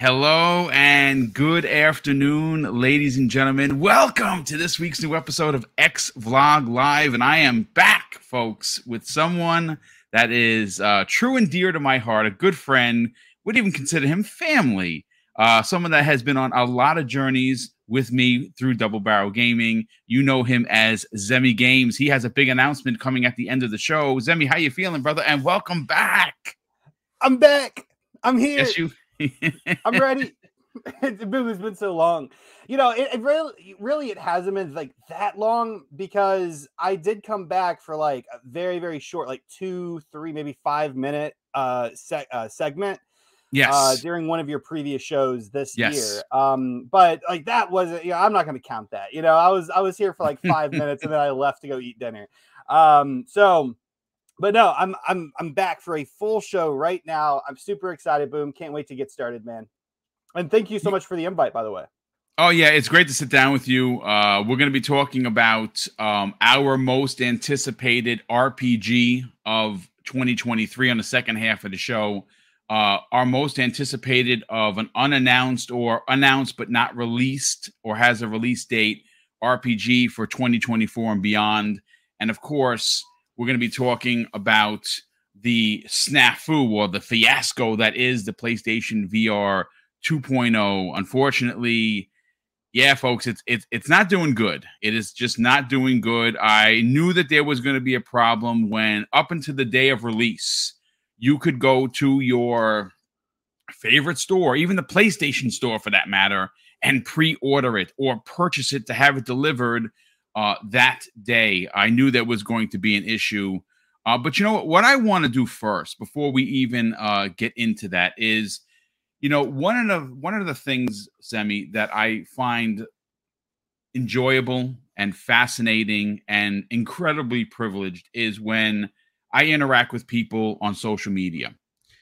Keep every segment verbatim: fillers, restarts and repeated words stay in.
Hello and good afternoon, ladies and gentlemen. Welcome to this week's new episode of X Vlog Live. And I am back, folks, with someone that is uh, true and dear to my heart, a good friend, would even consider him family. Uh, someone that has been on a lot of journeys with me through Double Barrel Gaming. You know him as Zemi Games. He has a big announcement coming at the end of the show. Zemi, how you feeling, brother? And welcome back. I'm back. I'm here. Yes, you. I'm ready. It's been, it's been so long. You know, it, it really, really, it hasn't been like that long because I did come back for like a very, very short, like two, three, maybe five minute uh, se- uh segment. Yes. Uh, during one of your previous shows this yes. year. Um, but like that wasn't, you know, I'm not going to count that. You know, I was, I was here for like five minutes and then I left to go eat dinner. Um, so. But no, I'm I'm I'm back for a full show right now. I'm super excited. Boom. Can't wait to get started, man. And thank you so much for the invite, by the way. Oh, yeah, it's great to sit down with you. Uh, we're going to be talking about um, our most anticipated R P G of twenty twenty-three on the second half of the show. Uh, our most anticipated of an unannounced or announced but not released or has a release date R P G for twenty twenty-four and beyond. And, of course, we're going to be talking about the snafu or the fiasco that is the PlayStation V R two point oh. Unfortunately, yeah, folks, it's it's it's not doing good. It is just not doing good. I knew that there was going to be a problem when up until the day of release, you could go to your favorite store, even the PlayStation store for that matter, and pre-order it or purchase it to have it delivered Uh, that day. I knew there was going to be an issue. Uh, but you know what? What I want to do first, before we even uh, get into that, is, you know, one of the one of the things, Zemi, that I find enjoyable and fascinating and incredibly privileged is when I interact with people on social media.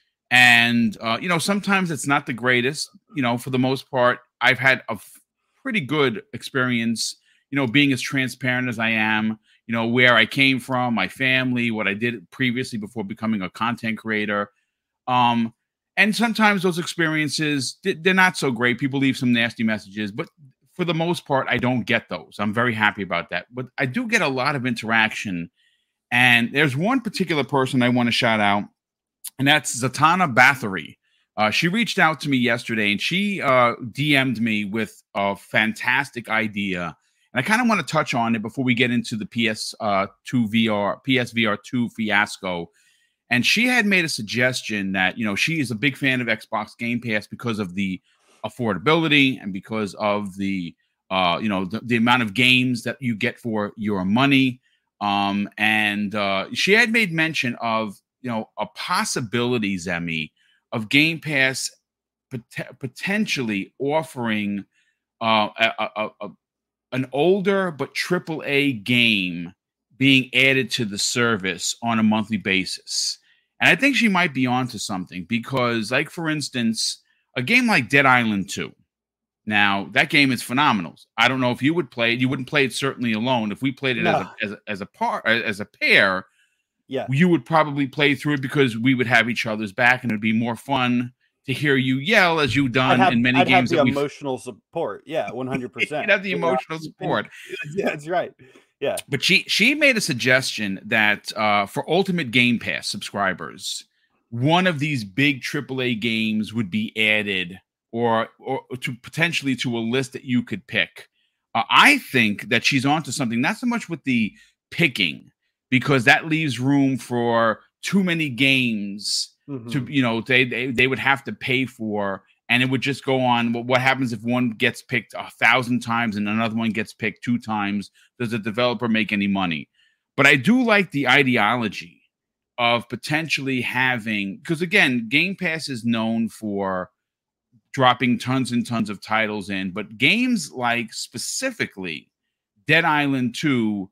And uh, you know, sometimes it's not the greatest. You know, for the most part, I've had a f- pretty good experience, you know, being as transparent as I am, you know, where I came from, my family, what I did previously before becoming a content creator. Um, and sometimes those experiences, they're not so great. People leave some nasty messages, but for the most part, I don't get those. I'm very happy about that. But I do get a lot of interaction. And there's one particular person I want to shout out, and that's Zatanna Bathory. Uh, she reached out to me yesterday, and she uh, D M'd me with a fantastic idea. And I kind of want to touch on it before we get into the P S two V R, P S V R two fiasco. And she had made a suggestion that, you know, she is a big fan of Xbox Game Pass because of the affordability and because of the, uh, you know, the, the amount of games that you get for your money. Um, and uh, she had made mention of, you know, a possibility, Zemi, of Game Pass pot- potentially offering uh, a, a, a an older but triple A game being added to the service on a monthly basis. And I think she might be onto something because, like, for instance, a game like Dead Island two. Now, that game is phenomenal. I don't know if you would play it. You wouldn't play it certainly alone. If we played it No. as a as a, as a par as a pair, yeah, you would probably play through it because we would have each other's back, and it'd be more fun to hear you yell as you've done have, in many I'd games. Have the that we've emotional support. Yeah, one hundred percent. You'd have the emotional yeah. support. Yeah, that's right. Yeah. But she she made a suggestion that uh, for Ultimate Game Pass subscribers, one of these big triple A games would be added or or to potentially to a list that you could pick. Uh, I think that she's onto something, not so much with the picking, because that leaves room for too many games mm-hmm. to, you know, they, they they would have to pay for, and it would just go on. Well, what happens if one gets picked a thousand times and another one gets picked two times? Does the developer make any money? But I do like the ideology of potentially having, because again, Game Pass is known for dropping tons and tons of titles in, but games like specifically Dead Island two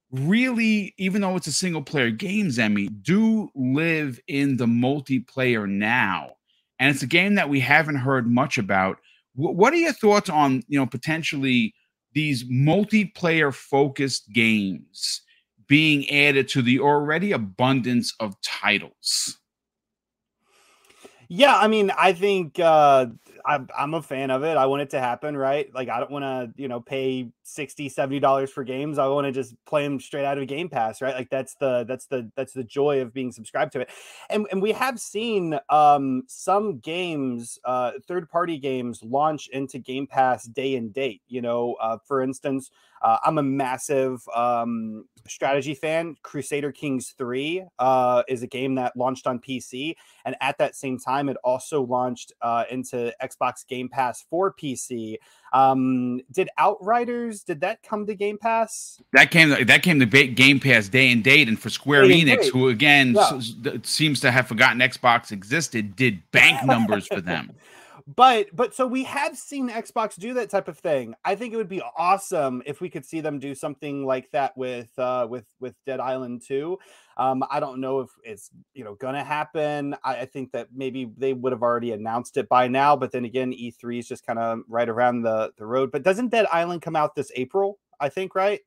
really, even though it's a single player game, Zemi, do live in the multiplayer now. And it's a game that we haven't heard much about. W- what are your thoughts on, you know, potentially these multiplayer focused games being added to the already abundance of titles? Yeah, I mean, I think uh, I'm, I'm a fan of it. I want it to happen, right? Like, I don't want to, you know, pay sixty, seventy dollars for games. I want to just play them straight out of Game Pass, right? Like, that's the, that's the, that's the joy of being subscribed to it. And, and we have seen um, some games, uh, third-party games launch into Game Pass day and date. You know, uh, for instance, uh, I'm a massive um, strategy fan. Crusader Kings three uh, is a game that launched on P C. And at that same time, it also launched uh, into Xbox Game Pass for P C. Um, did Outriders, did that come to Game Pass? That came that came to Game Pass day and date. And for Square Day and Enix, date. who again Yeah. s- seems to have forgotten Xbox existed, did bank numbers for them. But but so we have seen Xbox do that type of thing. I think it would be awesome if we could see them do something like that with uh, with with Dead Island two. Um, I don't know if it's you know gonna happen. I, I think that maybe they would have already announced it by now. But then again, E three is just kind of right around the the road. But doesn't Dead Island come out this April? I think, right?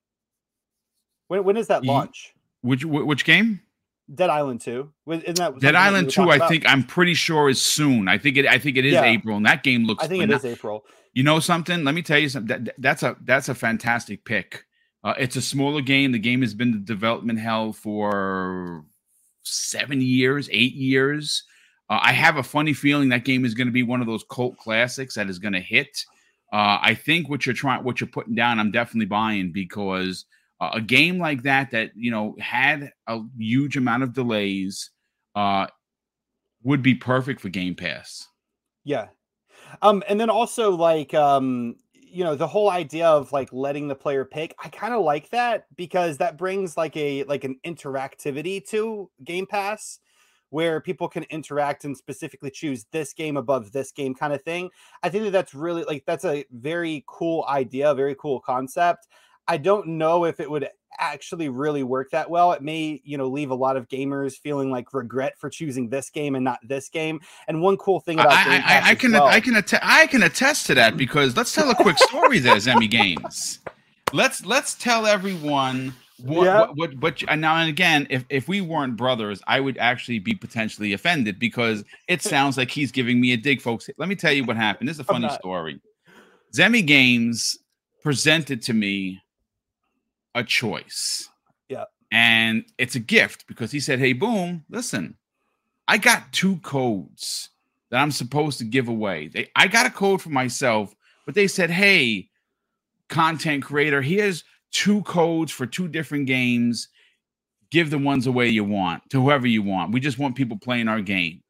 When when is that Ye- launch? Which which game? Dead Island two. Isn't that Dead something that we Island were two, talking I about? think I'm pretty sure is soon. I think it I think it is Yeah. April, and that game looks I think it pheno- is April. You know something? Let me tell you something. That, that's a that's a fantastic pick. Uh, it's a smaller game. The game has been in development hell for seven years, eight years. Uh, I have a funny feeling that game is going to be one of those cult classics that is going to hit. Uh, I think what you're trying, what you're putting down, I'm definitely buying because uh, a game like that that you know had a huge amount of delays uh, would be perfect for Game Pass. Yeah. Um, and then also like um, you know, the whole idea of like letting the player pick, I kind of like that because that brings like a like an interactivity to Game Pass where people can interact and specifically choose this game above this game kind of thing. I think that that's really like that's a very cool idea, a very cool concept. I don't know if it would actually really work that well. It may, you know, leave a lot of gamers feeling like regret for choosing this game and not this game. And one cool thing about I, Game Pass I, I as can well, I can att- I can attest to that because let's tell a quick story there, Zemi Games. Let's let's tell everyone what Yeah. what, what, what and now and again, if, if we weren't brothers, I would actually be potentially offended because it sounds like he's giving me a dig, folks. Let me tell you what happened. This is a I'm funny not. story. Zemi Games presented to me a choice. Yeah. And it's a gift because he said, "Hey, Boom, listen, I got two codes that I'm supposed to give away. They, I got a code for myself, but they said, hey, content creator, here's two codes for two different games. Give the ones away you want to whoever you want. We just want people playing our game."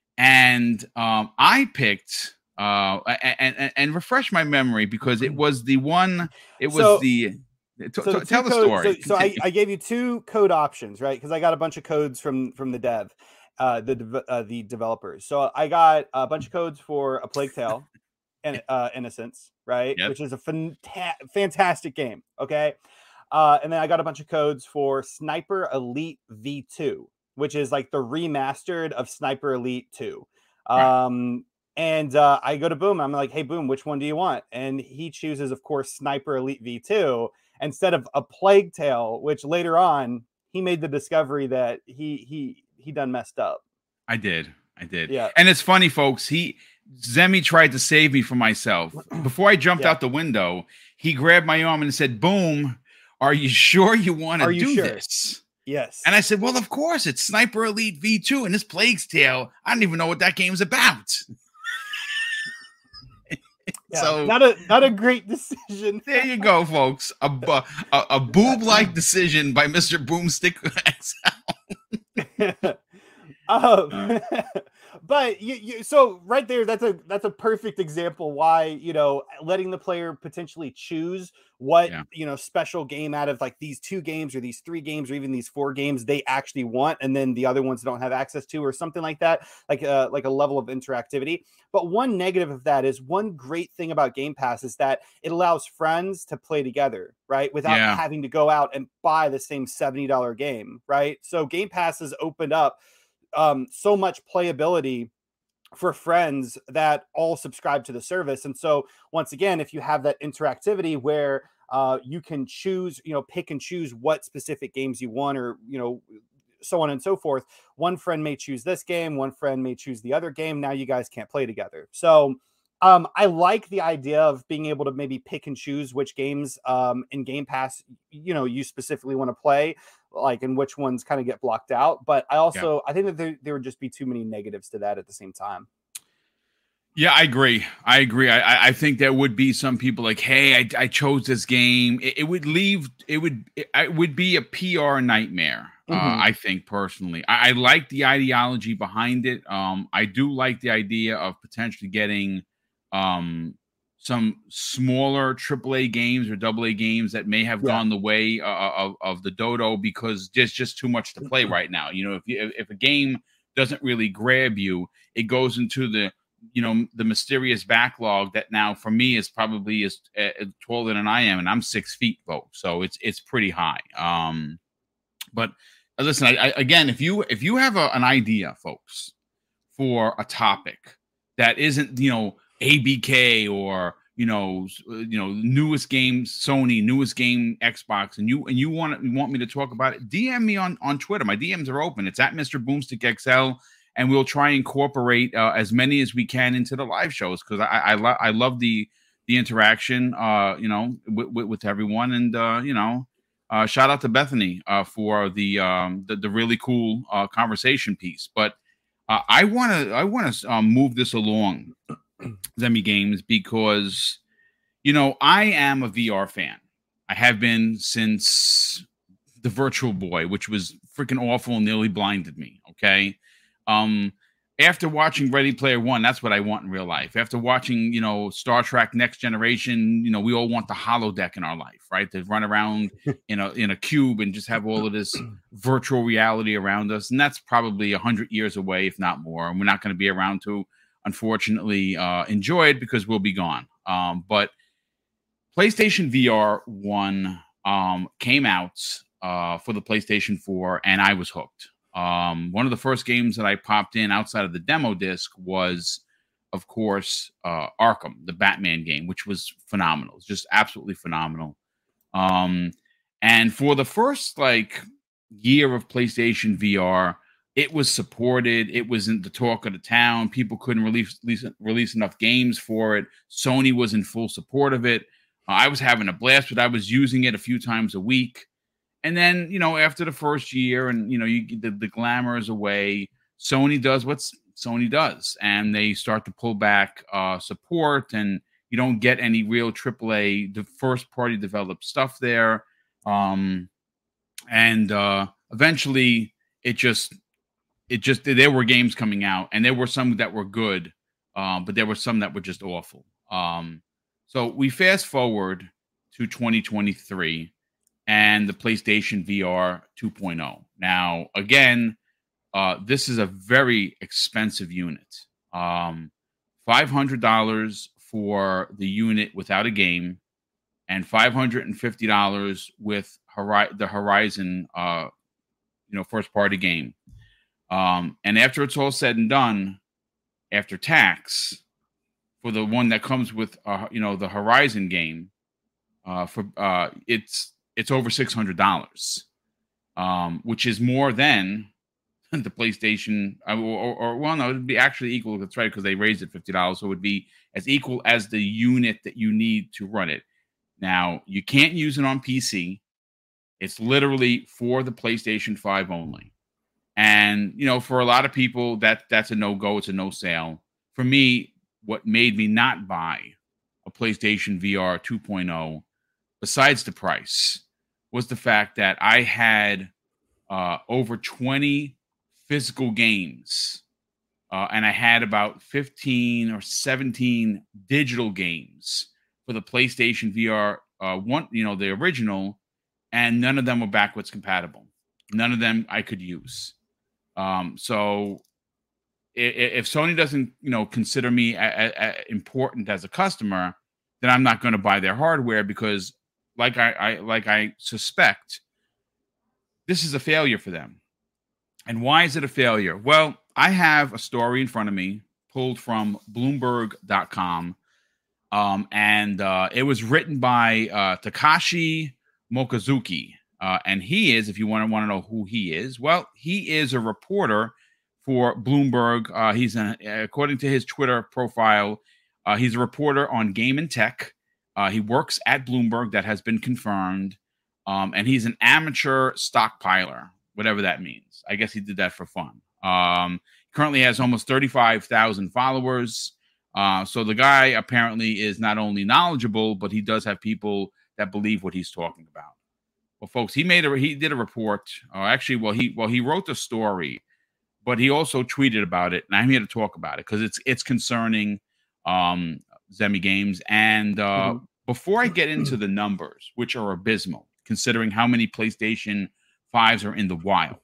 And um, I picked uh, and, and and refresh my memory because it was the one. It was So- the. T- So t- the tell two the code- story. So, so I, I gave you two code options, right? Because I got a bunch of codes from from the dev, uh, the dev- uh, the developers. So I got a bunch of codes for A Plague Tale and uh, Innocence, right? Yep. Which is a fanta- fantastic game. Okay, uh, and then I got a bunch of codes for Sniper Elite V two, which is like the remastered of Sniper Elite two. Right. Um, and uh, I go to Boom. I'm like, "Hey, Boom, which one do you want?" And he chooses, of course, Sniper Elite V two. Instead of A Plague Tale, which later on he made the discovery that he he he done messed up. I did. I did. Yeah. And it's funny, folks. He Zemi tried to save me from myself. Before I jumped Yeah. out the window, he grabbed my arm and said, "Boom, are you sure you want Are to you do sure? this?" Yes. And I said, "Well, of course. It's Sniper Elite V two and this Plague's Tale. I don't even know what that game's about." Yeah, So not a not a great decision. there you go, folks. A bu- a, a boob-like decision by Mister Boomstick. um, but you, you so right there, that's a that's a perfect example why, you know, letting the player potentially choose what Yeah. you know special game out of like these two games or these three games or even these four games they actually want, and then the other ones don't have access to or something like that, like uh, like a level of interactivity. But one negative of that is one great thing about Game Pass is that it allows friends to play together, right? Without Yeah. having to go out and buy the same seventy dollars game, right? So Game Pass has opened up um, so much playability for friends that all subscribe to the service. And so once again, if you have that interactivity where uh, you can choose, you know, pick and choose what specific games you want, or, you know, so on and so forth. One friend may choose this game, one friend may choose the other game. Now you guys can't play together. So Um, I like the idea of being able to maybe pick and choose which games um, in Game Pass, you know, you specifically want to play, like, and which ones kind of get blocked out. But I Yeah. also I think that there, there would just be too many negatives to that at the same time. Yeah, I agree. I agree. I, I think there would be some people like, hey, I, I chose this game. It, it would leave. It would. It, it would be a P R nightmare. Uh, Mhm. I think personally, I, I like the ideology behind it. Um, I do like the idea of potentially getting um some smaller triple A games or double A games that may have Yeah. gone the way uh, of of the dodo because there's just too much to play right now. You know, if you, if a game doesn't really grab you, it goes into the you know the mysterious backlog that now for me is probably is uh, taller than I am, and I'm six feet, folks. So it's it's pretty high. Um, but uh, listen, I, I, again, if you if you have a, an idea, folks, for a topic that isn't you know A B K or you know s- uh, you know newest game Sony, newest game Xbox, and you and you want you want me to talk about it, D M me on on Twitter. My D Ms are open. It's at Mister Boomstick X L. And we'll try and incorporate uh, as many as we can into the live shows because I I, lo- I love the the interaction, uh, you know, with, with, with everyone, and uh, you know, uh, shout out to Bethany uh, for the um, the, the really cool uh, conversation piece. But uh, I want to I want to um, move this along, Zemi Games, because you know I am a V R fan. I have been since the Virtual Boy, which was freaking awful and nearly blinded me. Okay. Um, after watching Ready Player One, that's what I want in real life. After watching, you know, Star Trek Next Generation, you know, we all want the holodeck in our life, right? To run around in a in a cube and just have all of this virtual reality around us. And that's probably a hundred years away, if not more. And we're not going to be around to, unfortunately, uh, enjoy it because we'll be gone. Um, but PlayStation V R one um, came out uh, for the PlayStation four, and I was hooked. Um, one of the first games that I popped in outside of the demo disc was, of course, uh, Arkham, the Batman game, which was phenomenal. It's just absolutely phenomenal. Um, and for the first like year of PlayStation V R, it was supported. It was in the talk of the town. People couldn't release release, release enough games for it. Sony was in full support of it. Uh, I was having a blast, but I was using it a few times a week. And then, you know, after the first year and, you know, you the, the glamour is away, Sony does what Sony does. And they start to pull back uh, support and you don't get any real triple A, the first party developed stuff there. Um, and uh, eventually it just, it just, there were games coming out and there were some that were good, um, but there were some that were just awful. Um, so we fast forward to twenty twenty-three and the PlayStation V R 2.0. Now, again, uh, this is a very expensive unit. Um, five hundred dollars for the unit without a game, and five hundred fifty dollars with Hori- the Horizon, uh, you know, first party game. Um, and after it's all said and done, after tax, for the one that comes with, uh, you know, the Horizon game, uh, for uh, it's it's over six hundred dollars, um, which is more than the PlayStation, uh, or, or, or well, no, it would be actually equal. That's right, because they raised it fifty dollars, so it would be as equal as the unit that you need to run it. Now, you can't use it on P C. It's literally for the PlayStation five only. And, you know, for a lot of people, that that's a no-go. It's a no sale. For me, what made me not buy a PlayStation V R 2.0, besides the price, was the fact that I had uh, over twenty physical games. Uh, and I had about fifteen or seventeen digital games for the PlayStation V R uh, one, you know, the original, and none of them were backwards compatible. None of them I could use. Um, so if, if Sony doesn't, you know, consider me a, a, a important as a customer, then I'm not going to buy their hardware because, like I, I like I suspect, this is a failure for them. And why is it a failure? Well, I have a story in front of me pulled from Bloomberg dot com. Um, and uh, it was written by uh, Takashi Mokazuki. Uh, and he is, if you want to want to know who he is, well, he is a reporter for Bloomberg. Uh, he's, an, according to his Twitter profile, Uh, he's a reporter on Game and Tech. Uh, he works at Bloomberg. That has been confirmed. Um, and he's an amateur stockpiler, whatever that means. I guess he did that for fun. Um, currently has almost thirty-five thousand followers. Uh, so the guy apparently is not only knowledgeable, but he does have people that believe what he's talking about. Well, folks, he made a he did a report. Uh, actually, well, he well he wrote the story, but he also tweeted about it, and I'm here to talk about it because it's it's concerning um, Zemi Games. And uh, mm-hmm. before I get into the numbers, which are abysmal, considering how many PlayStation fives are in the wild,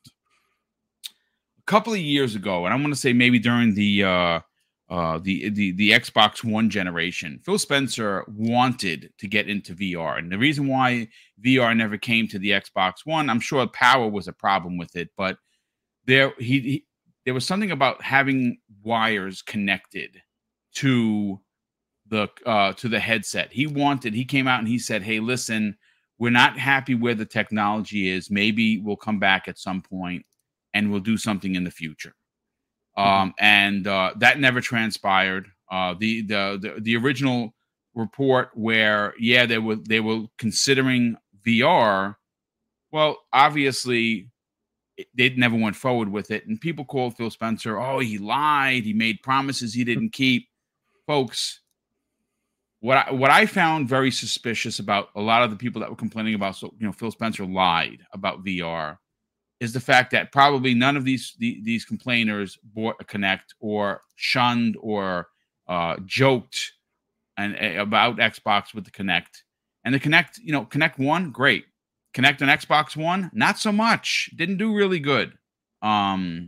a couple of years ago, and I want to say maybe during the uh, uh, the the the Xbox One generation, Phil Spencer wanted to get into V R, and the reason why V R never came to the Xbox One, I'm sure power was a problem with it, but there he, he there was something about having wires connected to the uh, to the headset. He wanted. He came out and he said, "Hey, listen, we're not happy where the technology is. Maybe we'll come back at some point and we'll do something in the future." Um, and uh, that never transpired. Uh, the, the the the original report where yeah they were they were considering V R. Well, obviously it, they never went forward with it, and people called Phil Spencer, "Oh, he lied. He made promises he didn't keep." Folks, what I, what I found very suspicious about a lot of the people that were complaining about, so you know, Phil Spencer lied about V R, is the fact that probably none of these the, these complainers bought a Kinect or shunned or uh, joked and uh, about Xbox with the Kinect. And the Kinect, you know, Kinect One, great. Kinect on Xbox One, not so much. Didn't do really good. Um,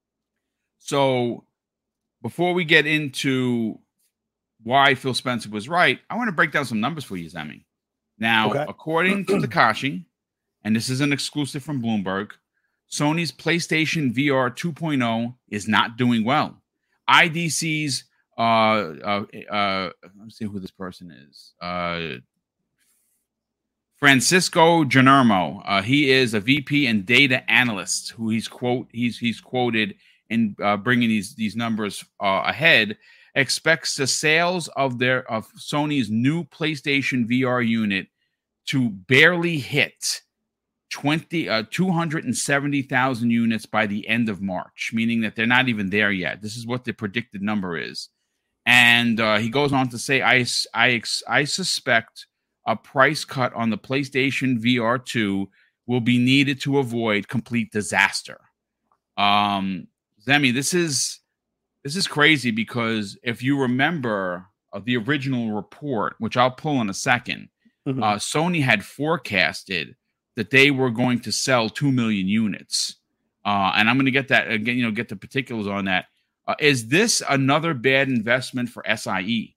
so before we get into why Phil Spencer was right, I want to break down some numbers for you, Zemi. Now, okay. According to Takashi, and this is an exclusive from Bloomberg, Sony's PlayStation V R two point oh is not doing well. I D C's, uh, uh, uh, let's see who this person is. Uh, Francisco Genermo. Uh, he is a V P and data analyst who he's quote he's he's quoted in uh, bringing these these numbers uh, ahead. Expects the sales of their of Sony's new PlayStation V R unit to barely hit twenty uh, two hundred seventy thousand units by the end of March, meaning that they're not even there yet. This is what the predicted number is. And uh, he goes on to say, I, I, I suspect a price cut on the PlayStation V R two will be needed to avoid complete disaster. Um, Zemi, this is this is crazy because if you remember uh, the original report, which I'll pull in a second, mm-hmm. uh, Sony had forecasted that they were going to sell two million units. Uh, and I'm going to get that again, you know, get the particulars on that. Uh, is this another bad investment for S I E?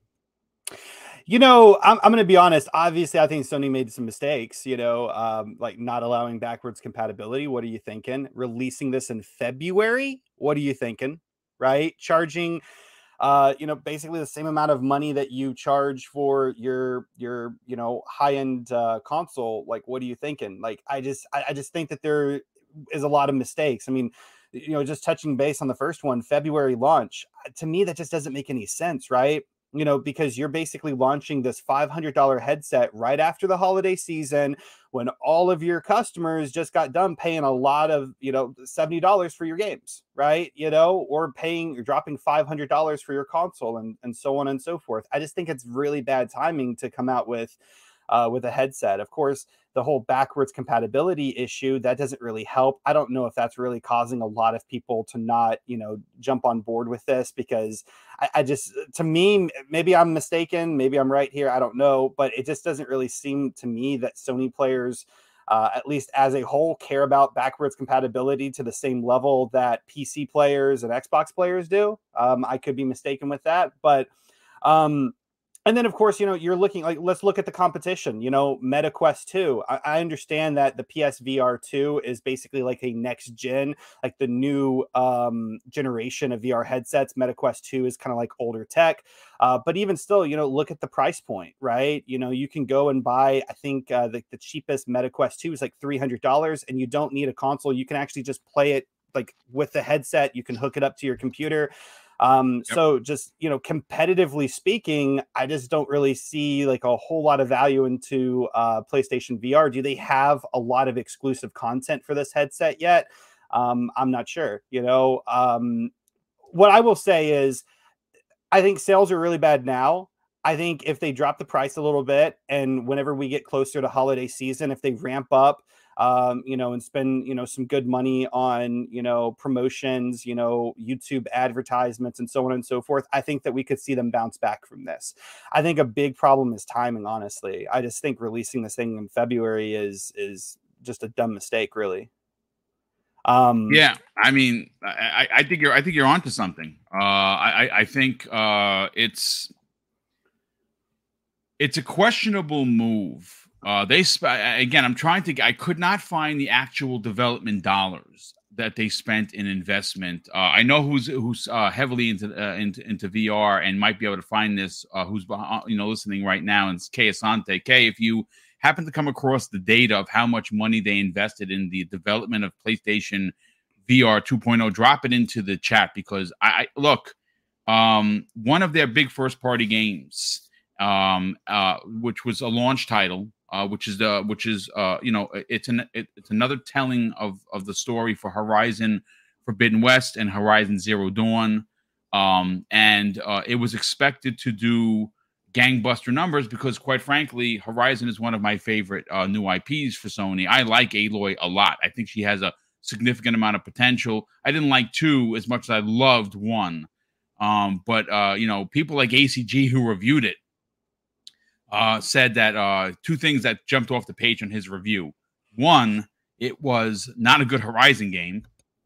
You know, I'm, I'm going to be honest. Obviously, I think Sony made some mistakes, you know, um, like not allowing backwards compatibility. What are you thinking? Releasing this in February? What are you thinking? Right? Charging, uh, you know, basically the same amount of money that you charge for your, your, you know, high-end uh, console. Like, what are you thinking? Like, I just, I, I just think that there is a lot of mistakes. I mean, you know, just touching base on the first one, February launch, to me, that just doesn't make any sense, right? You know, because you're basically launching this five hundred dollars headset right after the holiday season when all of your customers just got done paying a lot of, you know, seventy dollars for your games, right? You know, or paying, you're dropping five hundred dollars for your console and, and so on and so forth. I just think it's really bad timing to come out with Uh, with a headset. Of course, the whole backwards compatibility issue, that doesn't really help. I don't know if that's really causing a lot of people to not, you know, jump on board with this because I, I just, to me, maybe I'm mistaken. Maybe I'm right here. I don't know, but it just doesn't really seem to me that Sony players, uh, at least as a whole, care about backwards compatibility to the same level that P C players and Xbox players do. Um, I could be mistaken with that, but, um, and then, of course, you know, you're looking like, let's look at the competition, you know, MetaQuest two. I, I understand that the P S V R two is basically like a next gen, like the new um, generation of V R headsets. MetaQuest two is kind of like older tech. Uh, but even still, you know, look at the price point, right? You know, you can go and buy, I think uh, the, the cheapest MetaQuest two is like three hundred dollars and you don't need a console. You can actually just play it like with the headset. You can hook it up to your computer. Um, Yep. So just, you know, competitively speaking, I just don't really see like a whole lot of value into uh, PlayStation V R. Do they have a lot of exclusive content for this headset yet? Um, I'm not sure. You know, um, what I will say is I think sales are really bad now. I think if they drop the price a little bit, and whenever we get closer to holiday season, if they ramp up, um, you know, and spend, you know, some good money on, you know, promotions, you know, YouTube advertisements and so on and so forth, I think that we could see them bounce back from this. I think a big problem is timing, honestly. I just think releasing this thing in February is is just a dumb mistake, really. Um, Yeah, I mean, I, I think you're I think you're onto something. Uh, I I think uh, it's it's a questionable move. Uh, they sp- again, I'm trying to. I could not find the actual development dollars that they spent in investment. Uh, I know who's who's uh, heavily into, uh, into into V R and might be able to find this. Uh, who's you know listening right now? And it's Kay Asante. Kay, if you happen to come across the data of how much money they invested in the development of PlayStation V R two point oh, drop it into the chat, because I, I look, um, one of their big first party games, um, uh, which was a launch title, uh, which is the which is uh, you know it's an it, it's another telling of of the story for Horizon Forbidden West and Horizon Zero Dawn, um, and uh, it was expected to do gangbuster numbers because, quite frankly, Horizon is one of my favorite uh, new I Ps for Sony. I like Aloy a lot. I think she has a significant amount of potential. I didn't like two as much as I loved one. Um, but, uh, you know, people like A C G who reviewed it uh, said that uh, two things that jumped off the page on his review. One, it was not a good Horizon game.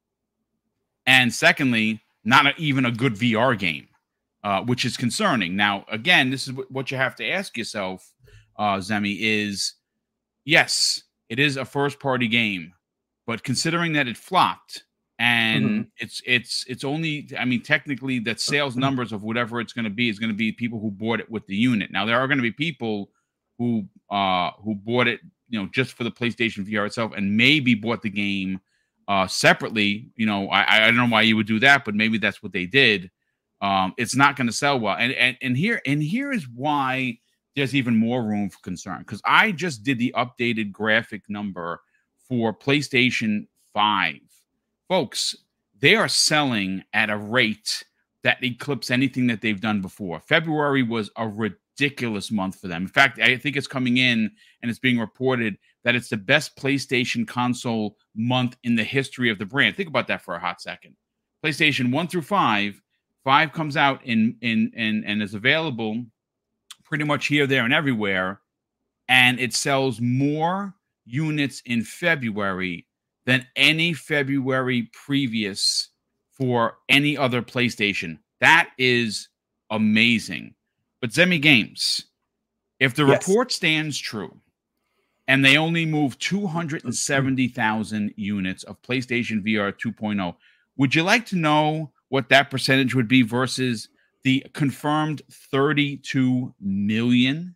And secondly, not a, even a good V R game, uh, which is concerning. Now, again, this is w- what you have to ask yourself, uh, Zemi, is yes, it is a first-party game, but considering that it flopped and mm-hmm. it's it's it's only, I mean, technically that sales numbers of whatever it's going to be is going to be people who bought it with the unit. Now, there are going to be people who uh, who bought it, you know, just for the PlayStation V R itself, and maybe bought the game uh, separately. You know, I, I don't know why you would do that, but maybe that's what they did. Um, it's not going to sell well, and and and here and here is why there's even more room for concern, because I just did the updated graphic number for PlayStation five. Folks, they are selling at a rate that eclipses anything that they've done before. February was a ridiculous month for them. In fact, I think it's coming in and it's being reported that it's the best PlayStation console month in the history of the brand. Think about that for a hot second. PlayStation one through five, five comes out in in, in and is available pretty much here, there, and everywhere, and it sells more units in February than any February previous for any other PlayStation. That is amazing. But Zemi Games, if the Yes. report stands true, and they only move two hundred seventy thousand units of PlayStation V R two point oh, would you like to know what that percentage would be versus the confirmed thirty-two million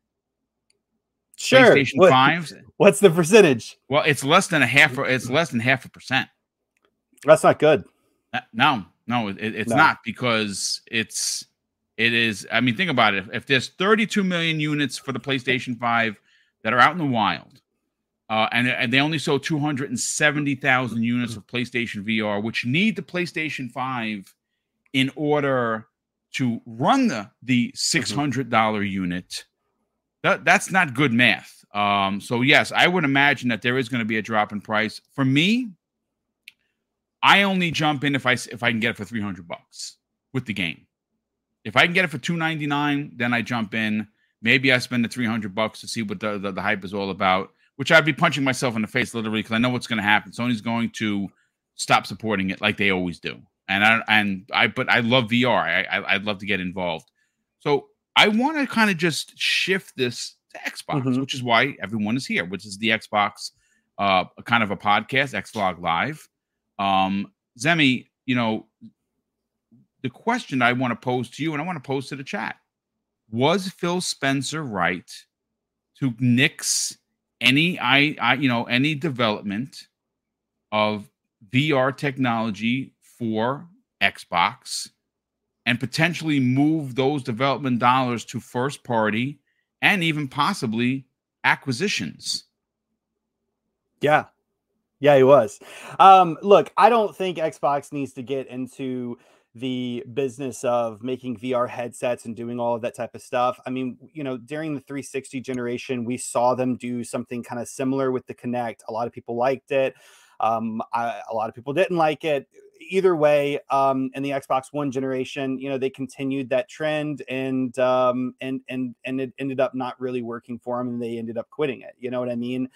Sure. PlayStation What, fives? what's the percentage? Well, it's less than a half. It's less than half a percent. That's not good. Uh, No, no, it, it's No. not, because it's it is. I mean, think about it. If there's thirty-two million units for the PlayStation five that are out in the wild, uh, and and they only sold two hundred seventy thousand units of PlayStation V R, which need the PlayStation five in order to run the the six hundred dollar unit. That that's not good math. Um, so yes, I would imagine that there is going to be a drop in price. For me, I only jump in if I if I can get it for three hundred bucks with the game. If I can get it for two ninety-nine, then I jump in. Maybe I spend the three hundred bucks to see what the, the, the hype is all about, which I'd be punching myself in the face literally, because I know what's going to happen. Sony's going to stop supporting it like they always do. And I and I but I love V R. I, I I'd love to get involved. So I want to kind of just shift this to Xbox, Mhm. which is why everyone is here, which is the Xbox, uh, kind of a podcast, Xlog Live. Um, Zemi, you know, the question I want to pose to you, and I want to pose to the chat: was Phil Spencer right to nix any I, I you know any development of V R technology for Xbox and potentially move those development dollars to first party and even possibly acquisitions. Yeah. Yeah, he was. Um, look, I don't think Xbox needs to get into the business of making V R headsets and doing all of that type of stuff. I mean, you know, during the three sixty generation, we saw them do something kind of similar with the Kinect. A lot of people liked it. Um, I, a lot of people didn't like it. Either way, um, in the Xbox One generation, you know, they continued that trend, and um, and and and it ended up not really working for them, and they ended up quitting it. You know what I mean?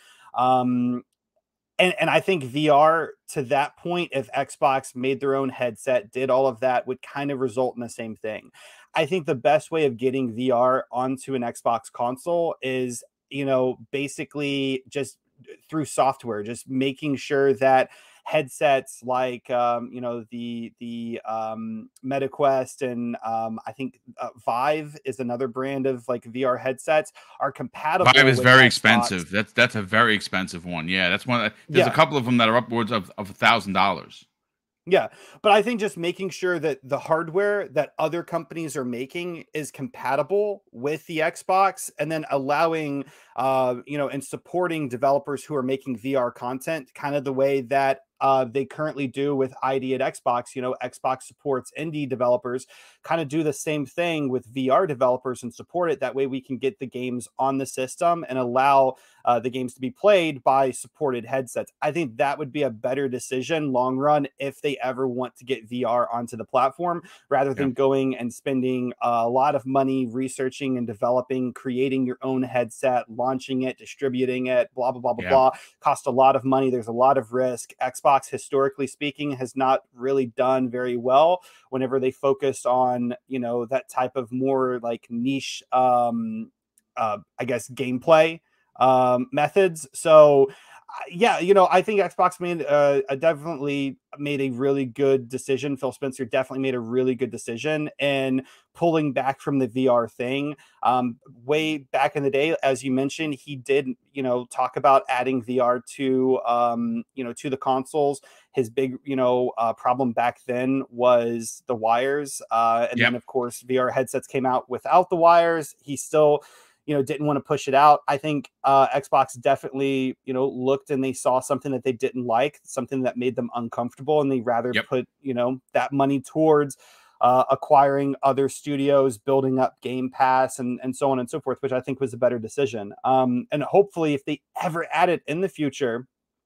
Um, And, and I think V R to that point, if Xbox made their own headset, did all of that, would kind of result in the same thing. I think the best way of getting V R onto an Xbox console is, you know, basically just through software, just making sure that headsets like um, you know the the um, MetaQuest and um, I think uh, Vive is another brand of like V R headsets are compatible. Vive is with very Xbox. expensive. That's that's a very expensive one. Yeah, that's one. There's Yeah. a couple of them that are upwards of of a thousand dollars. Yeah, but I think just making sure that the hardware that other companies are making is compatible with the Xbox, and then allowing, uh, you know, and supporting developers who are making V R content, kind of the way that uh, they currently do with I D at Xbox. You know, Xbox supports indie developers, kind of do the same thing with V R developers and support it. That way, we can get the games on the system and allow uh, the games to be played by supported headsets. I think that would be a better decision long run if they ever want to get V R onto the platform, rather than Yeah. going and spending a lot of money researching and developing, creating your own headset, launching it, distributing it, blah, blah, blah, blah, Yeah. blah. Cost a lot of money. There's a lot of risk. Xbox, historically speaking, has not really done very well whenever they focused on, you know, that type of more like niche, um, uh, I guess, gameplay um, methods. So, yeah, you know, I think Xbox made uh, definitely made a really good decision. Phil Spencer definitely made a really good decision in pulling back from the V R thing. Um, way back in the day, as you mentioned, he did, you know, talk about adding V R to, um, you know, to the consoles. His big, you know, uh, problem back then was the wires, uh, and Yep. then of course V R headsets came out without the wires. He still, you know, didn't want to push it out. I think uh, Xbox definitely, you know, looked and they saw something that they didn't like, something that made them uncomfortable, and they rather Yep. put, you know, that money towards uh, acquiring other studios, building up Game Pass, and and so on and so forth, which I think was a better decision. Um, and hopefully, if they ever add it in the future,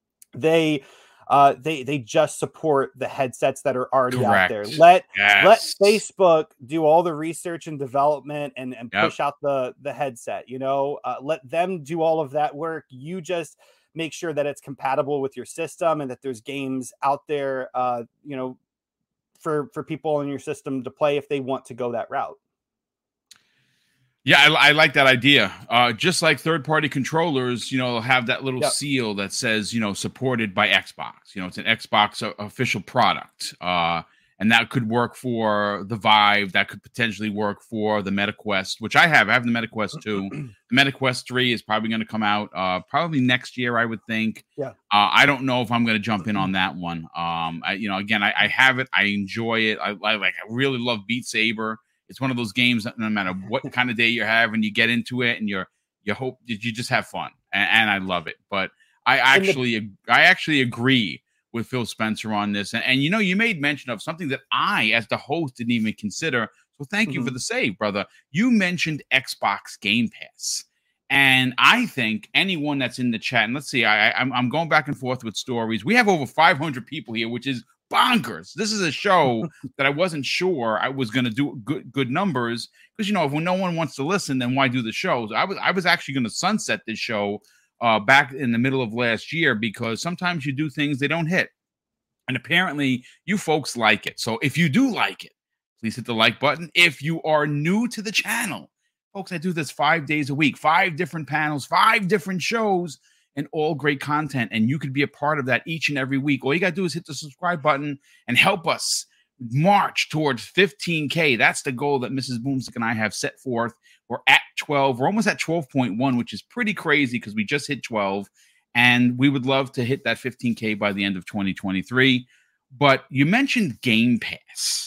they uh they they just support the headsets that are already Correct. out there. Let yes. let Facebook do all the research and development and and Yep. push out the the headset, you know. Uh, let them do all of that work. You just make sure that it's compatible with your system and that there's games out there, uh you know, for for people in your system to play if they want to go that route. Yeah, I, I like that idea. Uh, just like third-party controllers, you know, have that little Yep. seal that says, you know, supported by Xbox. You know, it's an Xbox uh, official product, uh, and that could work for the Vive. That could potentially work for the MetaQuest, which I have. I have the MetaQuest two. The MetaQuest three is probably going to come out uh, probably next year, I would think. Yeah. Uh, I don't know if I'm going to jump in on that one. Um, I, you know, again, I, I have it. I enjoy it. I, I like. I really love Beat Saber. It's one of those games that no matter what kind of day you're having, you get into it and you're you hope that you just have fun, and, and I love it. But I actually the- I actually agree with Phil Spencer on this, and, and you know, you made mention of something that I, as the host, didn't even consider. So thank mm-hmm. you for the save, brother. You mentioned Xbox Game Pass, and I think anyone that's in the chat, and let's see, I, I'm I'm going back and forth with stories. We have over five hundred people here, which is bonkers. This is a show that I wasn't sure I was going to do good good numbers, because, you know, if when no one wants to listen, then why do the shows? I was I was actually going to sunset this show uh, back in the middle of last year, because sometimes you do things they don't hit, and apparently you folks like it. So if you do like it, please hit the like button. If you are new to the channel, folks, I do this five days a week, five different panels, five different shows, and all great content, and you could be a part of that each and every week. All you got to do is hit the subscribe button and help us march towards fifteen K. That's the goal that Missus Boomstick and I have set forth. We're at twelve. We're almost at twelve point one, which is pretty crazy because we just hit twelve, and we would love to hit that fifteen K by the end of twenty twenty-three. But you mentioned Game Pass,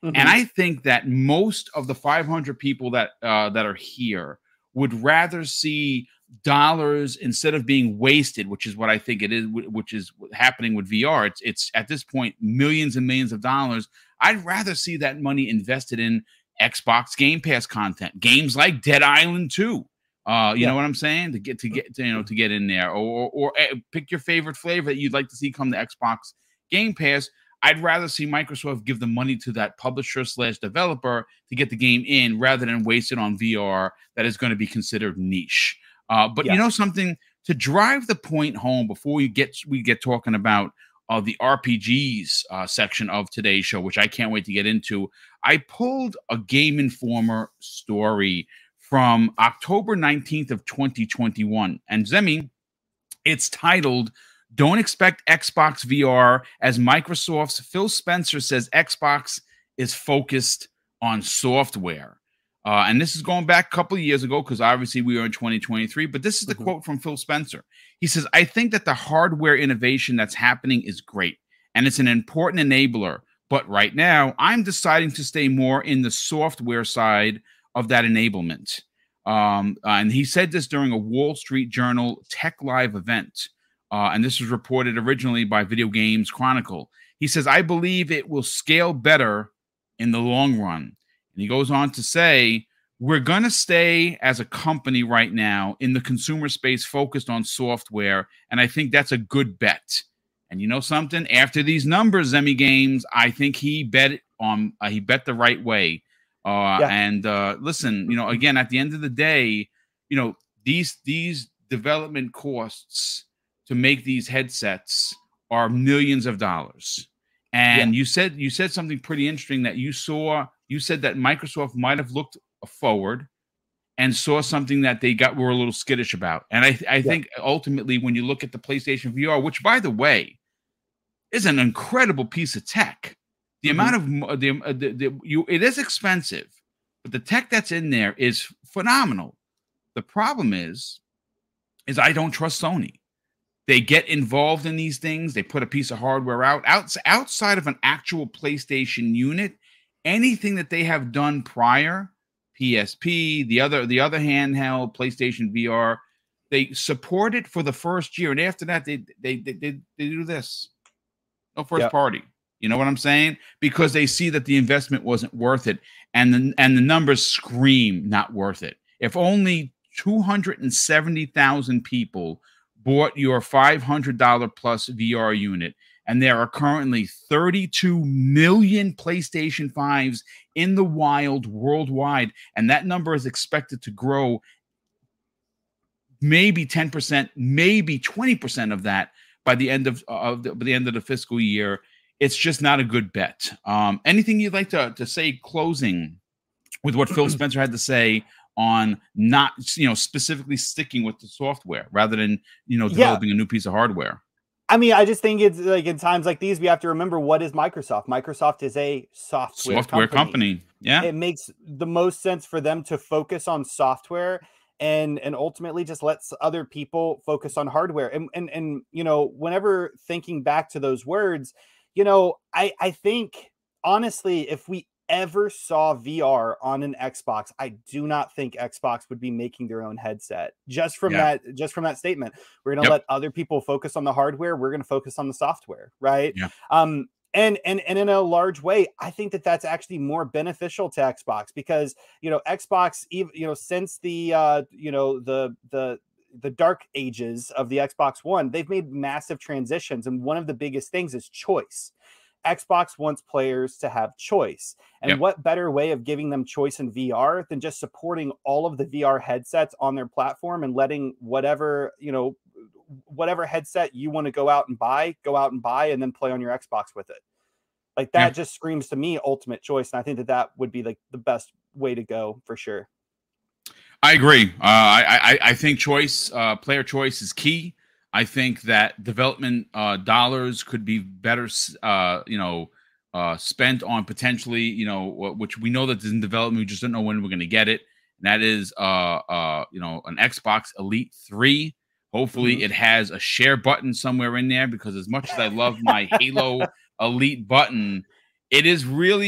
Mhm. And I think that most of the five hundred people that uh, that are here would rather see dollars instead of being wasted, which is what I think it is, which is happening with V R. It's it's at this point millions and millions of dollars. I'd rather see that money invested in Xbox Game Pass content, games like Dead Island two. Uh, you Yeah. know what I'm saying? To get to get to, you know to get in there, or, or or uh, pick your favorite flavor that you'd like to see come to Xbox Game Pass. I'd rather see Microsoft give the money to that publisher slash developer to get the game in rather than waste it on V R that is going to be considered niche. Uh, but Yeah. you know something, to drive the point home before we get we get talking about uh, the R P Gs uh, section of today's show, which I can't wait to get into. I pulled a Game Informer story from October nineteenth of twenty twenty-one, and Zemi, it's titled, "Don't expect Xbox V R," as Microsoft's Phil Spencer says Xbox is focused on software. Uh, and this is going back a couple of years ago, because obviously we are in twenty twenty-three. But this is the Mhm. quote from Phil Spencer. He says, "I think that the hardware innovation that's happening is great, and it's an important enabler. But right now, I'm deciding to stay more in the software side of that enablement." Um, uh, and he said this during a Wall Street Journal Tech Live event. Uh, and this was reported originally by Video Games Chronicle. He says, "I believe it will scale better in the long run." And he goes on to say, "We're going to stay as a company right now in the consumer space focused on software. And I think that's a good bet." And you know something? After these numbers, Zemi Games, I think he bet on uh, he bet the right way. Uh, Yeah. And uh, listen, you know, again, at the end of the day, you know, these these development costs to make these headsets are millions of dollars. And Yeah. you said you said something pretty interesting, that you saw. You said that Microsoft might have looked forward and saw something that they got were a little skittish about. And I I Yeah. think ultimately, when you look at the PlayStation V R, which by the way is an incredible piece of tech, the Mhm. amount of mo- the, uh, the, the you it is expensive, but the tech that's in there is phenomenal. The problem is, is I don't trust Sony. They get involved in these things. They put a piece of hardware out, outs outside of an actual PlayStation unit. Anything that they have done prior, P S P, the other the other handheld, PlayStation V R, they support it for the first year, and after that, they they they they, they do this. No first Yep. party. You know what I'm saying? Because they see that the investment wasn't worth it, and the and the numbers scream not worth it. If only two hundred seventy thousand people bought your five hundred dollars plus V R unit, and there are currently thirty-two million PlayStation fives in the wild worldwide, and that number is expected to grow maybe ten percent, maybe twenty percent of that by the end of, of the, by the end of the fiscal year. It's just not a good bet. Um, anything you'd like to, to say closing with what Phil Spencer had to say on not, you know, specifically sticking with the software rather than, you know, developing Yeah. a new piece of hardware? I mean, I just think it's like in times like these, we have to remember, what is Microsoft? Microsoft is a software, Software company. company. Yeah. It makes the most sense for them to focus on software and and ultimately just lets other people focus on hardware. And and and you know, whenever thinking back to those words, you know, I I think honestly, if we ever saw V R on an Xbox, I do not think Xbox would be making their own headset. Just from Yeah. that, just from that statement, we're going to Yep. let other people focus on the hardware. We're going to focus on the software, right? Yeah. Um, and and and in a large way, I think that that's actually more beneficial to Xbox, because you know, Xbox, even you know, since the uh, you know the the the dark ages of the Xbox One, they've made massive transitions, and one of the biggest things is choice. Xbox wants players to have choice. And Yep. what better way of giving them choice in V R than just supporting all of the V R headsets on their platform and letting whatever, you know, whatever headset you want to go out and buy, go out and buy, and then play on your Xbox with it. Like that Yeah. just screams to me ultimate choice. And I think that that would be like the best way to go for sure. I agree. Uh, I, I I think choice, uh, player choice, is key. I think that development uh, dollars could be better, uh, you know, uh, spent on potentially, you know, which we know that is in development. We just don't know when we're going to get it. And that is, uh, uh, you know, an Xbox Elite three. Hopefully, Mm-hmm. it has a share button somewhere in there, because as much as I love my Halo Elite button, it is really a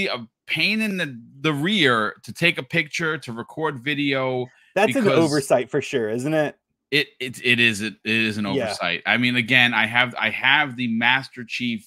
pain in the, the rear to take a picture, to record video. That's an oversight for sure, isn't it? It it it is it, it is an oversight. Yeah. I mean, again, I have I have the Master Chief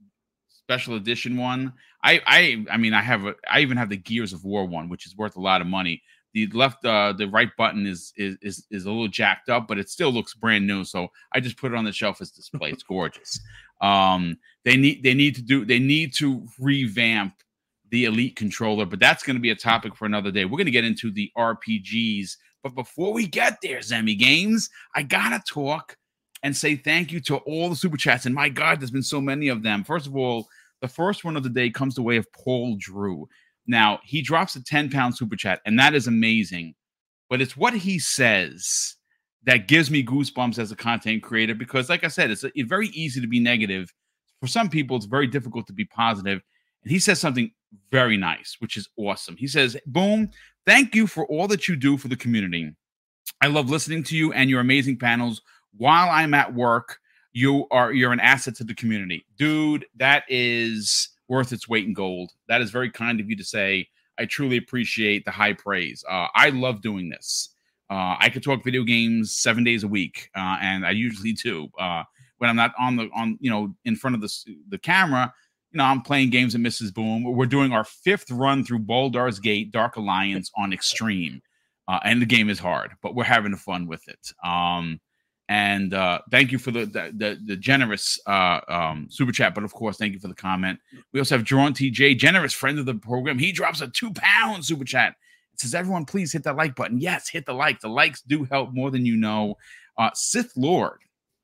special edition one. I I I mean, I have a, I even have the Gears of War one, which is worth a lot of money. The left, uh, the right button is is is is a little jacked up, but it still looks brand new. So I just put it on the shelf as display. It's gorgeous. Um, they need they need to do they need to revamp the Elite controller, but that's going to be a topic for another day. We're going to get into the R P Gs, but before we get there, Zemi Games, I gotta talk and say thank you to all the super chats. And my God, there's been so many of them. First of all, the first one of the day comes the way of Paul Drew. Now, he drops a ten pound super chat, and that is amazing. But it's what he says that gives me goosebumps as a content creator because, like I said, it's, a, it's very easy to be negative. For some people, it's very difficult to be positive. And he says something very nice, which is awesome. He says, boom, thank you for all that you do for the community. I love listening to you and your amazing panels. While I'm at work, you are, you're an asset to the community. Dude, that is worth its weight in gold. That is very kind of you to say. I truly appreciate the high praise. Uh, I love doing this. Uh, I could talk video games seven days a week, uh, and I usually do. Uh, when I'm not on the on, you know, in front of the the camera, you know, I'm playing games at Missus Boom. We're doing our fifth run through Baldur's Gate: Dark Alliance on Extreme, uh, and the game is hard, but we're having fun with it. Um, And uh, thank you for the the, the, the generous uh, um, super chat. But, of course, thank you for the comment. We also have Drawn T J, generous friend of the program. He drops a two-pound super chat. It says, everyone, please hit that like button. Yes, hit the like. The likes do help more than you know. Uh, Sith Lord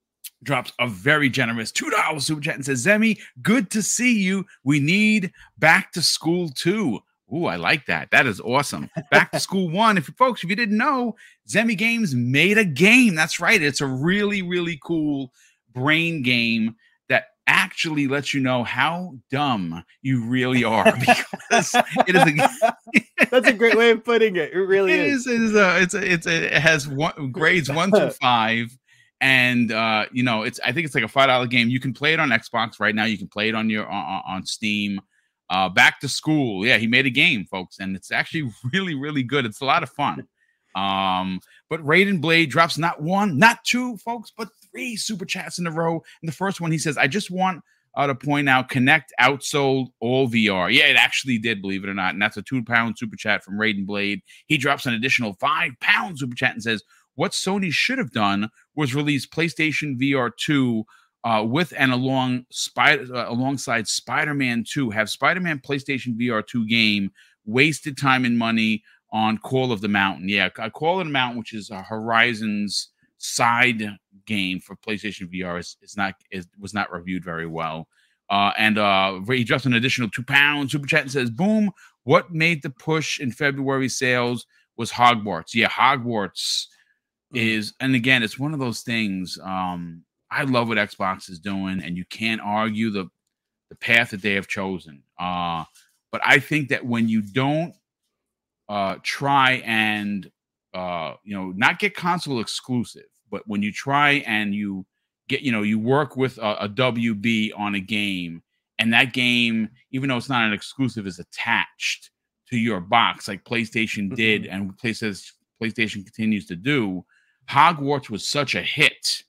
drops a very generous two dollar super chat and says, Zemi, good to see you. We need back to school, too. Ooh, I like that. That is awesome. Back to School One. If you folks, if you didn't know, Zemi Games made a game. That's right. It's a really, really cool brain game that actually lets you know how dumb you really are. Because it is a that's a great way of putting it. It really it is. is. It is a, it's a, it's a, it has one, grades one through five. And uh, you know, it's I think it's like a five dollar game. You can play it on Xbox right now. You can play it on your on, on Steam. Uh, Back to School. Yeah, he made a game, folks, and it's actually really, really good. It's a lot of fun. Um, but Raiden Blade drops not one, not two, folks, but three super chats in a row. And the first one, he says, I just want uh, to point out, Kinect outsold all V R. Yeah, it actually did, believe it or not. And that's a two-pound super chat from Raiden Blade. He drops an additional five-pound super chat and says, what Sony should have done was release PlayStation V R two Uh, with and along Spider uh, alongside Spider-Man two, have Spider-Man PlayStation V R two game wasted time and money on Call of the Mountain. Yeah, Call of the Mountain, which is a Horizon's side game for PlayStation V R, is, is not is, was not reviewed very well. Uh, and uh, he drops an additional two pounds super chat and says, "Boom! What made the push in February sales was Hogwarts. Yeah, Hogwarts mm-hmm. is, and again, it's one of those things." Um, I love what Xbox is doing, and you can't argue the the path that they have chosen. Uh, but I think that when you don't uh, try and uh, you know not get console exclusive, but when you try and you get you know you work with a, a W B on a game, and that game, even though it's not an exclusive, is attached to your box like PlayStation did, mm-hmm. and PlayStation PlayStation continues to do. Hogwarts was such a hit.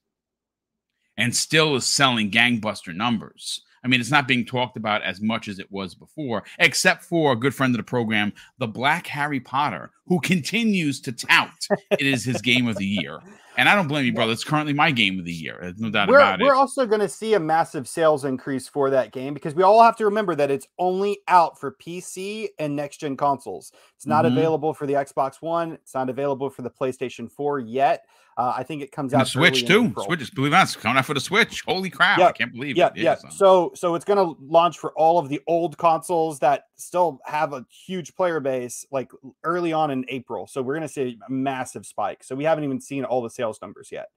And still is selling gangbuster numbers. I mean, it's not being talked about as much as it was before, except for a good friend of the program, the Black Harry Potter, who continues to tout it is his game of the year. And I don't blame you, brother. It's currently my game of the year. There's no doubt we're, about it. We're also going to see a massive sales increase for that game because we all have to remember that it's only out for P C and next-gen consoles. It's not mm-hmm. available for the Xbox One. It's not available for the PlayStation four yet. Uh, I think it comes and out the Switch too. Switch, believe it or not, it's coming out for the Switch. Holy crap! Yep. I can't believe yep, it. Yeah, yeah. So, so it's going to launch for all of the old consoles that still have a huge player base, like early on in April. So we're going to see a massive spike. So we haven't even seen all the sales numbers yet.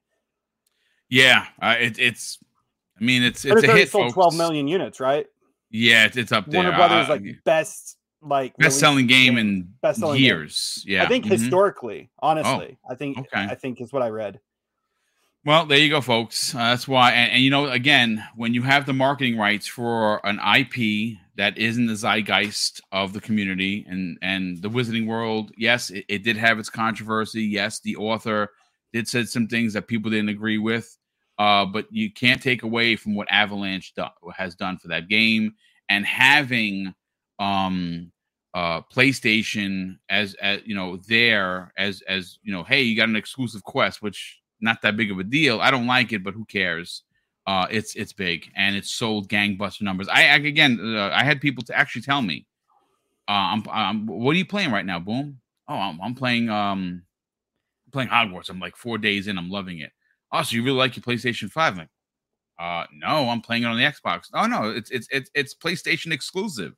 Yeah, uh, it, it's. I mean, it's it's, it's a hit. Sold folks. twelve million units, right? Yeah, it's, it's up there. Warner Brothers uh, like best. Like best selling game in best-selling years. Game. Yeah, I think mm-hmm. historically, honestly, oh, I think okay. I think is what I read. Well, there you go, folks. Uh, that's why, and, and you know, again, when you have the marketing rights for an I P that is in the zeitgeist of the community and and the Wizarding World. Yes, it, it did have its controversy. Yes, the author did said some things that people didn't agree with. Uh, but you can't take away from what Avalanche do, has done for that game, and having um, uh, PlayStation as as you know there as as you know, hey, you got an exclusive quest, which not that big of a deal. I don't like it, but who cares? Uh, it's it's big and it's sold gangbuster numbers. I, I again, uh, I had people to actually tell me, uh, I'm, I'm, what are you playing right now, Boom? Oh, I'm, I'm playing um, playing Hogwarts. I'm like four days in. I'm loving it. Oh, so you really like your PlayStation five? I'm like, uh, no, I'm playing it on the Xbox. Oh no, it's it's it's it's PlayStation exclusive.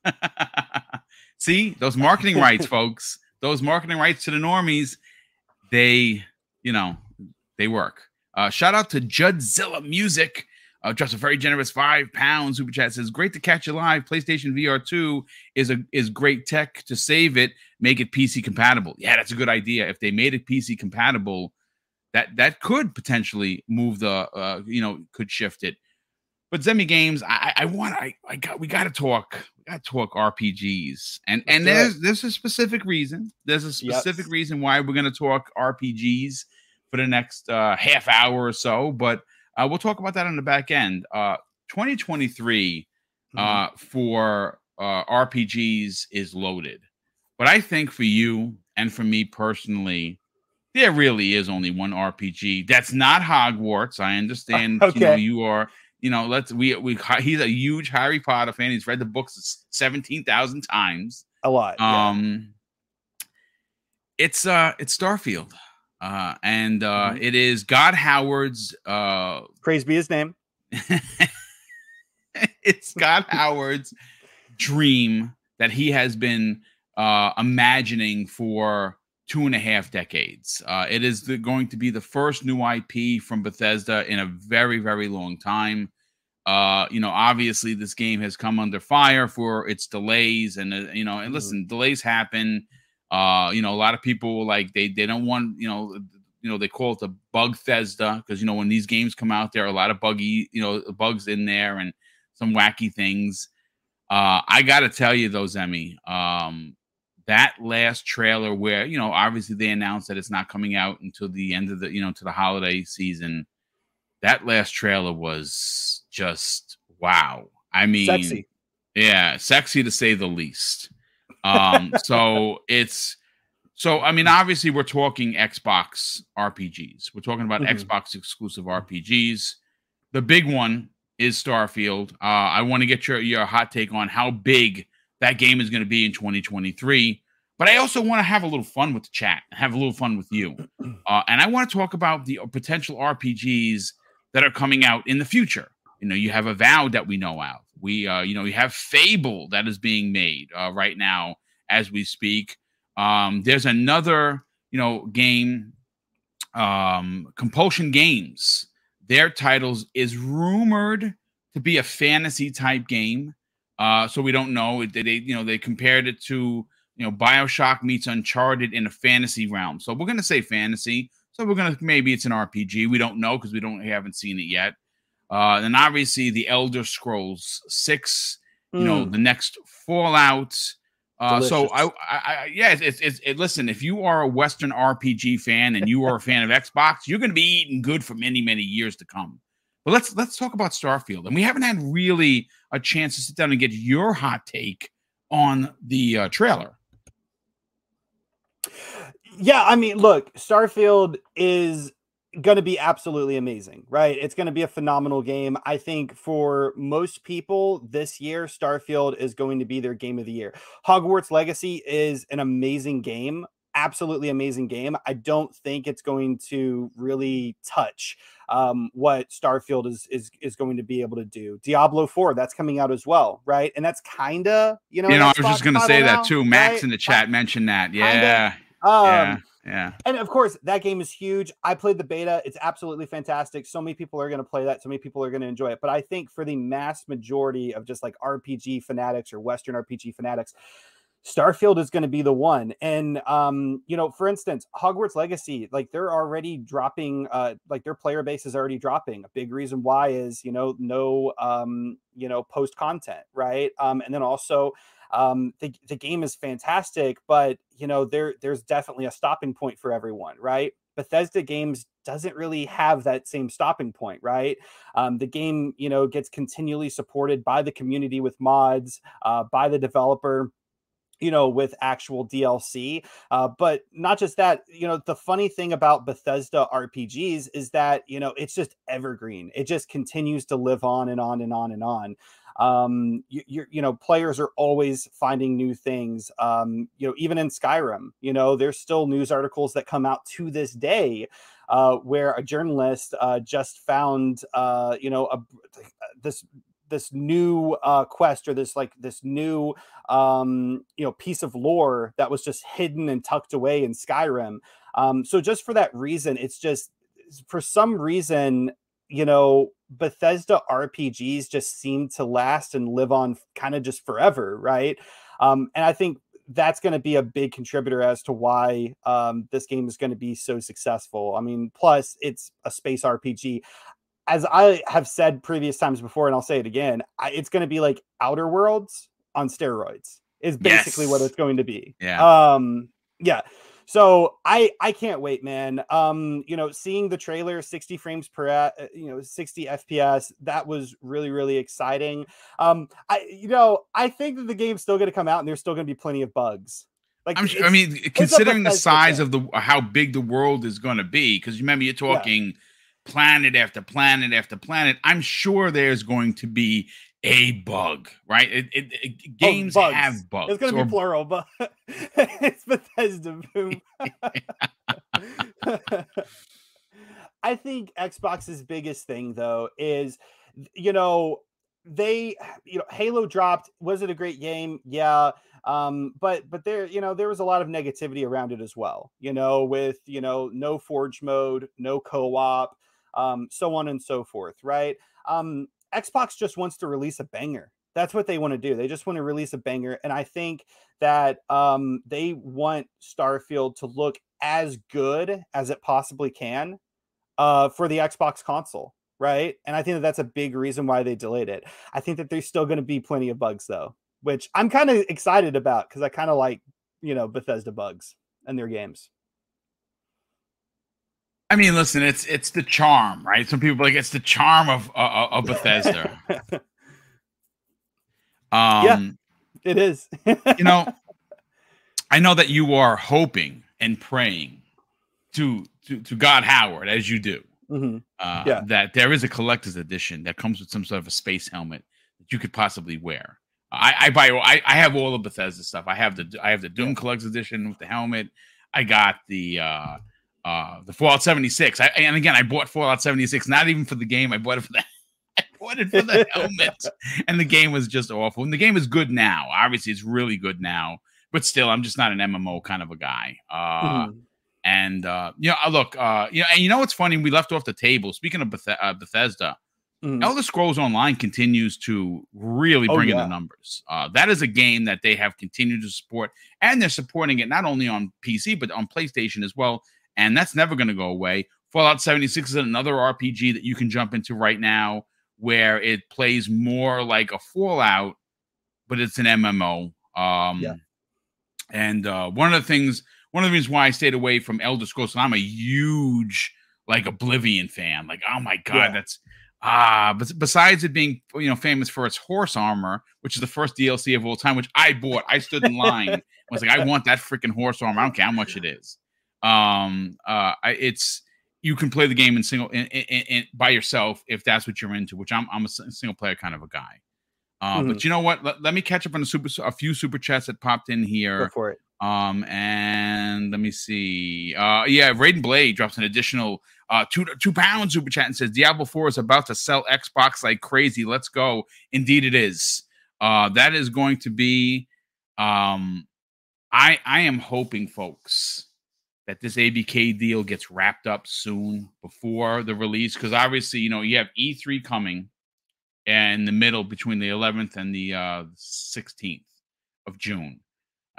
See, those marketing rights, folks. Those marketing rights to the normies, they, you know, they work. Uh, shout out to Judzilla Music. Uh, just a very generous five pound super chat says, "Great to catch you live. PlayStation V R two is a is great tech to save it, make it P C compatible." Yeah, that's a good idea. If they made it P C compatible, that that could potentially move the uh, you know, could shift it. But Zemi Games, I I want I I got we got to talk we got to talk R P Gs, and and there's there's a specific reason. There's a specific yep. reason why we're going to talk R P Gs for the next uh, half hour or so, but uh, we'll talk about that on the back end. Uh, twenty twenty-three mm-hmm. uh, for uh, R P Gs is loaded, but I think for you and for me personally, there really is only one R P G. That's not Hogwarts. I understand. Okay. You know, you are. You know, let's we we. He's a huge Harry Potter fan. He's read the books seventeen thousand times. A lot. Um, yeah. it's uh, it's Starfield. Uh, and uh, mm-hmm. it is God Howard's. Uh, Praise be his name. It's God Howard's dream that he has been uh, imagining for two and a half decades. Uh, it is the, going to be the first new I P from Bethesda in a very, very long time. Uh, you know, obviously, this game has come under fire for its delays, and uh, you know, and listen, mm-hmm. delays happen. Uh, you know, a lot of people like they they don't want, you know, you know, they call it the bug Thesda because, you know, when these games come out, there are a lot of buggy, you know, bugs in there and some wacky things. Uh, I got to tell you though, Zemi, um, that last trailer where, you know, obviously they announced that it's not coming out until the end of the, you know, to the holiday season. That last trailer was just wow. I mean, sexy. Yeah, sexy to say the least. Um, so it's so I mean, obviously we're talking Xbox R P Gs. We're talking about mm-hmm. Xbox exclusive R P Gs. The big one is Starfield. Uh, I want to get your your hot take on how big that game is going to be in twenty twenty-three. But I also want to have a little fun with the chat, have a little fun with you, uh, and I want to talk about the potential R P Gs that are coming out in the future. You know, you have Avowed that we know of. We, uh, you know, you have Fable that is being made uh, right now as we speak. Um, there's another, you know, game, um, Compulsion Games. Their titles is rumored to be a fantasy type game. Uh, so we don't know. They, they, you know, they compared it to, you know, BioShock meets Uncharted in a fantasy realm. So we're gonna say fantasy. So we're gonna maybe it's an R P G. We don't know because we don't we haven't seen it yet. Uh, and obviously the Elder Scrolls six, you mm. know, the next Fallout. Uh, so I, I, I yeah, it's, it's, it, listen, if you are a Western R P G fan and you are a fan of Xbox, you're going to be eating good for many, many years to come. But let's, let's talk about Starfield. And we haven't had really a chance to sit down and get your hot take on the uh, trailer. Yeah. I mean, look, Starfield is going to be absolutely amazing, right? It's going to be a phenomenal game. I think for most people this year, Starfield is going to be their game of the year. Hogwarts Legacy is an amazing game, absolutely amazing game. I don't think it's going to really touch um, what Starfield is, is, is going to be able to do. Diablo four, that's coming out as well, right? And that's kind of, you know, you know, I was just going to say that too. Max right? in the chat mentioned that. Yeah. Um, yeah. Yeah. And of course, that game is huge. I played the beta. It's absolutely fantastic. So many people are going to play that. So many people are going to enjoy it. But I think for the mass majority of just like R P G fanatics or Western R P G fanatics, Starfield is going to be the one. And, um, you know, for instance, Hogwarts Legacy, like they're already dropping, uh, like their player base is already dropping. A big reason why is, you know, no, um, you know, post content, right? Um, and then also, um, the, the game is fantastic, but, you know, there, there's definitely a stopping point for everyone, right? Bethesda Games doesn't really have that same stopping point, right? Um, the game, you know, gets continually supported by the community with mods, uh, by the developer, you know, with actual D L C. Uh, but not just that, you know, the funny thing about Bethesda R P Gs is that, you know, it's just evergreen. It just continues to live on and on and on and on. Um, you, you're, you know, players are always finding new things. Um, you know, even in Skyrim, you know, there's still news articles that come out to this day uh, where a journalist uh, just found, uh, you know, a, this this new uh, quest or this like this new um, you know piece of lore that was just hidden and tucked away in Skyrim. Um, so just for that reason, it's just for some reason, you know, Bethesda R P Gs just seem to last and live on kind of just forever, right? Um, and I think that's going to be a big contributor as to why um, this game is going to be so successful. I mean, plus it's a space R P G. As I have said previous times before, and I'll say it again, I, it's going to be like Outer Worlds on steroids is basically Yes. what it's going to be. Yeah. Um, yeah. So I I can't wait, man. Um, you know, seeing the trailer, sixty frames per, uh, you know, sixty F P S, that was really really exciting. Um, I you know I think that the game's still going to come out, and there's still going to be plenty of bugs. Like I'm sure, I mean, considering the size of the how big the world is going to be, because remember you're talking. Yeah. Planet after planet after planet, I'm sure there's going to be a bug, right? It, it, it, games oh, have bugs. It's going to or... be plural, but it's Bethesda. Boom. I think Xbox's biggest thing, though, is, you know, they, you know, Halo dropped. Was it a great game? Yeah. Um, but, but there, you know, there was a lot of negativity around it as well, you know, with, you know, no Forge mode, no co-op, um, so on and so forth, right? Um, Xbox just wants to release a banger. That's what they want to do. They just want to release a banger. And I think that um, they want Starfield to look as good as it possibly can uh, for the Xbox console, right? And I think that that's a big reason why they delayed it. I think that there's still going to be plenty of bugs, though, which I'm kind of excited about because I kind of like, you know, Bethesda bugs and their games. I mean, listen, it's it's the charm, right? Some people are like it's the charm of uh, of Bethesda. um, yeah, it is. You know, I know that you are hoping and praying to to, to God Howard, as you do, mm-hmm. uh, yeah. that there is a collector's edition that comes with some sort of a space helmet that you could possibly wear. I, I buy, I, I have all of Bethesda stuff. I have the I have the Doom yeah. collector's edition with the helmet. I got the. Uh, Uh, the Fallout seventy-six. I, and again, I bought Fallout seventy-six, not even for the game. I bought it for the, I bought it for the helmet. And the game was just awful. And the game is good now. Obviously, it's really good now. But still, I'm just not an M M O kind of a guy. Uh, mm. And, uh, you know, look, uh, you know, and you know what's funny? We left off the table. Speaking of Beth- uh, Bethesda, mm. Elder Scrolls Online continues to really bring oh, yeah. in the numbers. Uh, that is a game that they have continued to support. And they're supporting it not only on P C, but on PlayStation as well. And that's never going to go away. Fallout seventy-six is another R P G that you can jump into right now where it plays more like a Fallout, but it's an M M O. Um, yeah. And uh, one of the things, one of the reasons why I stayed away from Elder Scrolls, and I'm a huge, like, Oblivion fan. Like, oh, my God, yeah. that's... Ah, but besides it being, you know, famous for its horse armor, which is the first D L C of all time, which I bought. I stood in line. I was like, I want that freaking horse armor. I don't care how much it is. Um, uh, I, it's you can play the game in single in, in, in, by yourself if that's what you're into. Which I'm I'm a single player kind of a guy. Uh, mm-hmm. But you know what? Let, let me catch up on a super a few super chats that popped in here. Go for it. Um, and let me see. Uh, yeah, Raiden Blade drops an additional uh two two pound super chat and says Diablo four is about to sell Xbox like crazy. Let's go. Indeed, it is. Uh, that is going to be. Um, I I am hoping, folks, that this A B K deal gets wrapped up soon before the release. Because obviously, you know, you have E three coming in the middle between the eleventh and the uh, sixteenth of June.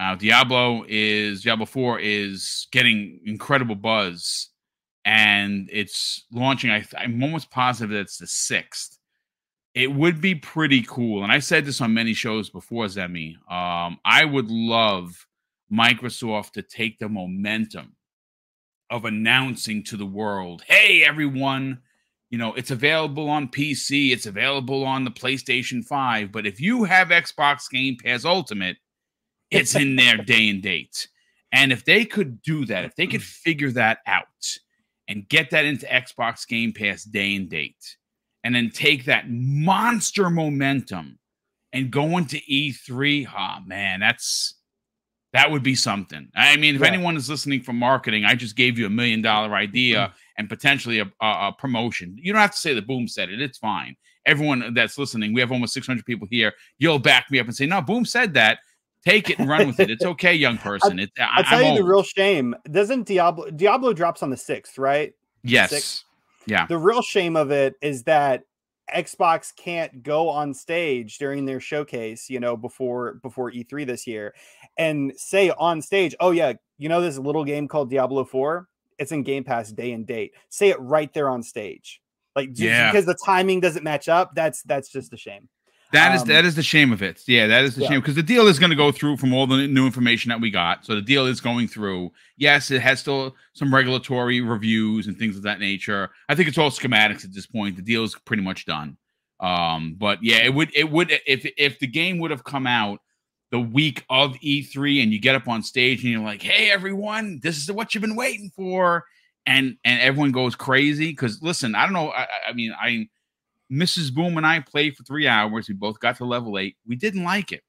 Uh, Diablo is Diablo four is getting incredible buzz, and it's launching. I, I'm almost positive that it's the sixth. It would be pretty cool, and I said this on many shows before, Zemi. Um, I would love Microsoft to take the momentum of announcing to the world, hey, everyone, you know, it's available on P C, it's available on the PlayStation five, but if you have Xbox Game Pass Ultimate, it's in there day and date. And if they could do that, if they could figure that out and get that into Xbox Game Pass day and date, and then take that monster momentum and go into E three, oh, man, that's that would be something. I mean, if yeah. anyone is listening from marketing, I just gave you a million dollar idea and potentially a, a, a promotion. You don't have to say that Boom said it. It's fine. Everyone that's listening, we have almost six hundred people here. You'll back me up and say, no, Boom said that. Take it and run with it. It's okay, young person. It's, I, I'll tell I'm you old. the real shame. Doesn't Diablo Diablo drops on the sixth, right? Yes. sixth? Yeah. The real shame of it is that Xbox can't go on stage during their showcase, you know, before before E three this year and say on stage, oh yeah, you know this little game called Diablo four? It's in Game Pass day and date. Say it right there on stage. Like just yeah. because the timing doesn't match up, that's that's just a shame. That is um, that is the shame of it. Yeah, that is the yeah. shame because the deal is going to go through from all the new information that we got. So the deal is going through. Yes, it has still some regulatory reviews and things of that nature. I think it's all schematics at this point. The deal is pretty much done. Um, but yeah, it would it would if if the game would have come out the week of E three and you get up on stage and you're like, "Hey, everyone, this is what you've been waiting for," and and everyone goes crazy because listen, I don't know. I, I mean, I. Missus Boom and I played for three hours. We both got to level eight. We didn't like it.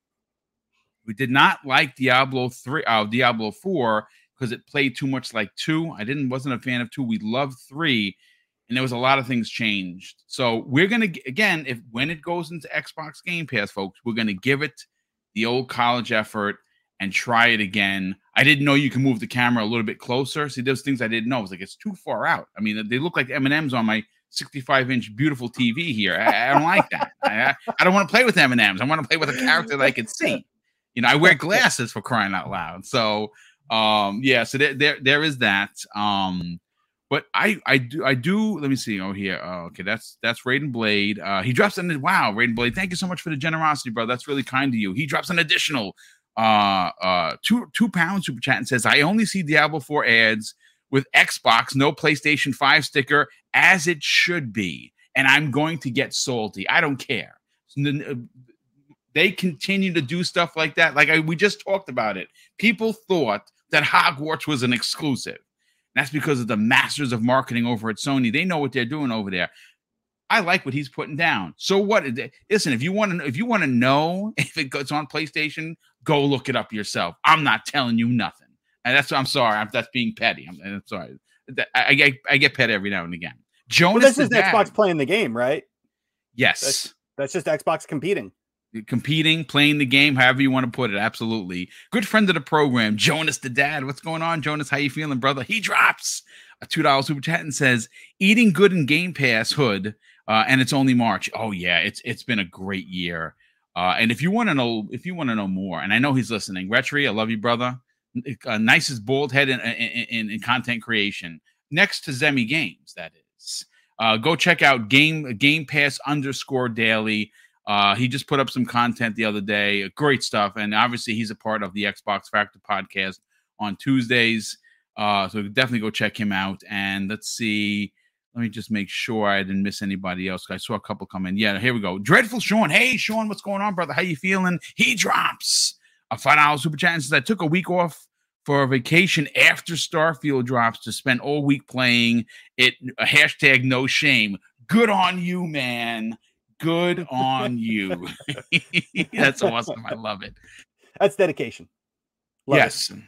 We did not like Diablo three, uh, Diablo four, because it played too much like two. I didn't wasn't a fan of two. We loved three, and there was a lot of things changed. So we're gonna again, if when it goes into Xbox Game Pass, folks, we're gonna give it the old college effort and try it again. I didn't know you can move the camera a little bit closer. See, there's things I didn't know. I was like, it's too far out. I mean, they look like M and M's on my sixty-five inch beautiful T V here. I, I don't like that. I, I don't want to play with M and M's. I want to play with a character that I can see. You know, I wear glasses for crying out loud. So, um, yeah. So there, there, there is that. Um, but I, I do, I do. Let me see. Oh, here. Oh, okay. That's that's Raiden Blade. Uh, he drops an. Wow, Raiden Blade. Thank you so much for the generosity, bro. That's really kind to you. He drops an additional uh, uh, two two pound super chat and says, "I only see Diablo four ads with Xbox, no PlayStation five sticker, as it should be. And I'm going to get salty. I don't care." They continue to do stuff like that. Like I, we just talked about it. People thought that Hogwarts was an exclusive. That's because of the masters of marketing over at Sony. They know what they're doing over there. I like what he's putting down. So what? Listen, if you want to, if you want to know if it goes on PlayStation, go look it up yourself. I'm not telling you nothing. And that's, I'm sorry. I'm, that's being petty. I'm, I'm sorry. I, I, get, I get petty every now and again. Jonas, well, that's just Xbox playing the game, right? Yes. That's, that's just Xbox competing. Competing, playing the game, however you want to put it. Absolutely. Good friend of the program, Jonas the Dad. What's going on, Jonas? How you feeling, brother? He drops a two dollar super chat and says, "Eating good in Game Pass, Hood, uh, and it's only March." Oh, yeah. It's It's been a great year. Uh, and if you want to know, if you want to know more, and I know he's listening, Retri, I love you, brother. Uh, nicest bald head in, in, in, in content creation, next to Zemi Games, that is. Uh, go check out Game Game Pass underscore daily. Uh, he just put up some content the other day, great stuff, and obviously he's a part of the Xbox Factor podcast on Tuesdays. Uh, so definitely go check him out. And let's see, let me just make sure I didn't miss anybody else. I saw a couple come in. Yeah, here we go. Dreadful Sean. Hey, Sean, what's going on, brother? How you feeling? He drops a five dollar super chat and says, "I took a week off for a vacation after Starfield drops to spend all week playing it. A hashtag no shame. Good on you, man. Good on you." That's awesome. I love it. That's dedication. Love yes. It.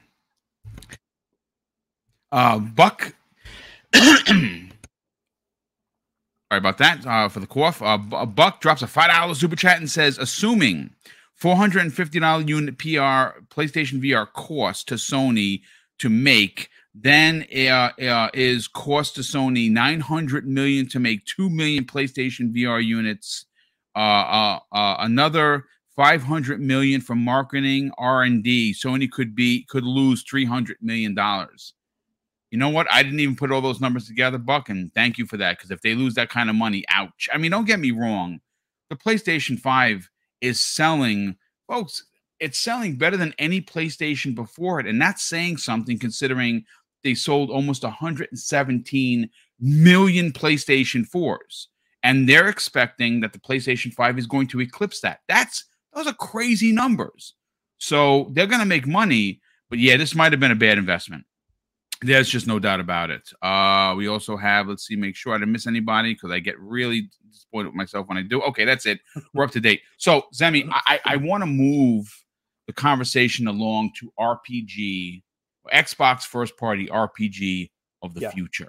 Uh, Buck. Sorry about that. Uh, for the cough. Uh, Buck drops a five dollar super chat and says, "Assuming four hundred fifty dollar unit P R PlayStation V R cost to Sony to make, then uh, uh, is cost to Sony nine hundred million to make two million PlayStation V R units. Uh, uh, uh, another five hundred million dollars from marketing, R and D. Sony could be could lose three hundred million dollars. You know what? I didn't even put all those numbers together, Buck, and thank you for that, because if they lose that kind of money, ouch. I mean, don't get me wrong. The PlayStation five is selling, folks, it's selling better than any PlayStation before it, and that's saying something considering they sold almost one hundred seventeen million PlayStation fours, and they're expecting that the PlayStation five is going to eclipse that. That's those are crazy numbers. So they're going to make money, but yeah, this might have been a bad investment. There's just no doubt about it. Uh, we also have, let's see, make sure I didn't miss anybody, because I get really disappointed with myself when I do. Okay, that's it. We're up to date. So, Zemi, I, I want to move the conversation along to R P G, Xbox first-party R P G of the yeah. future.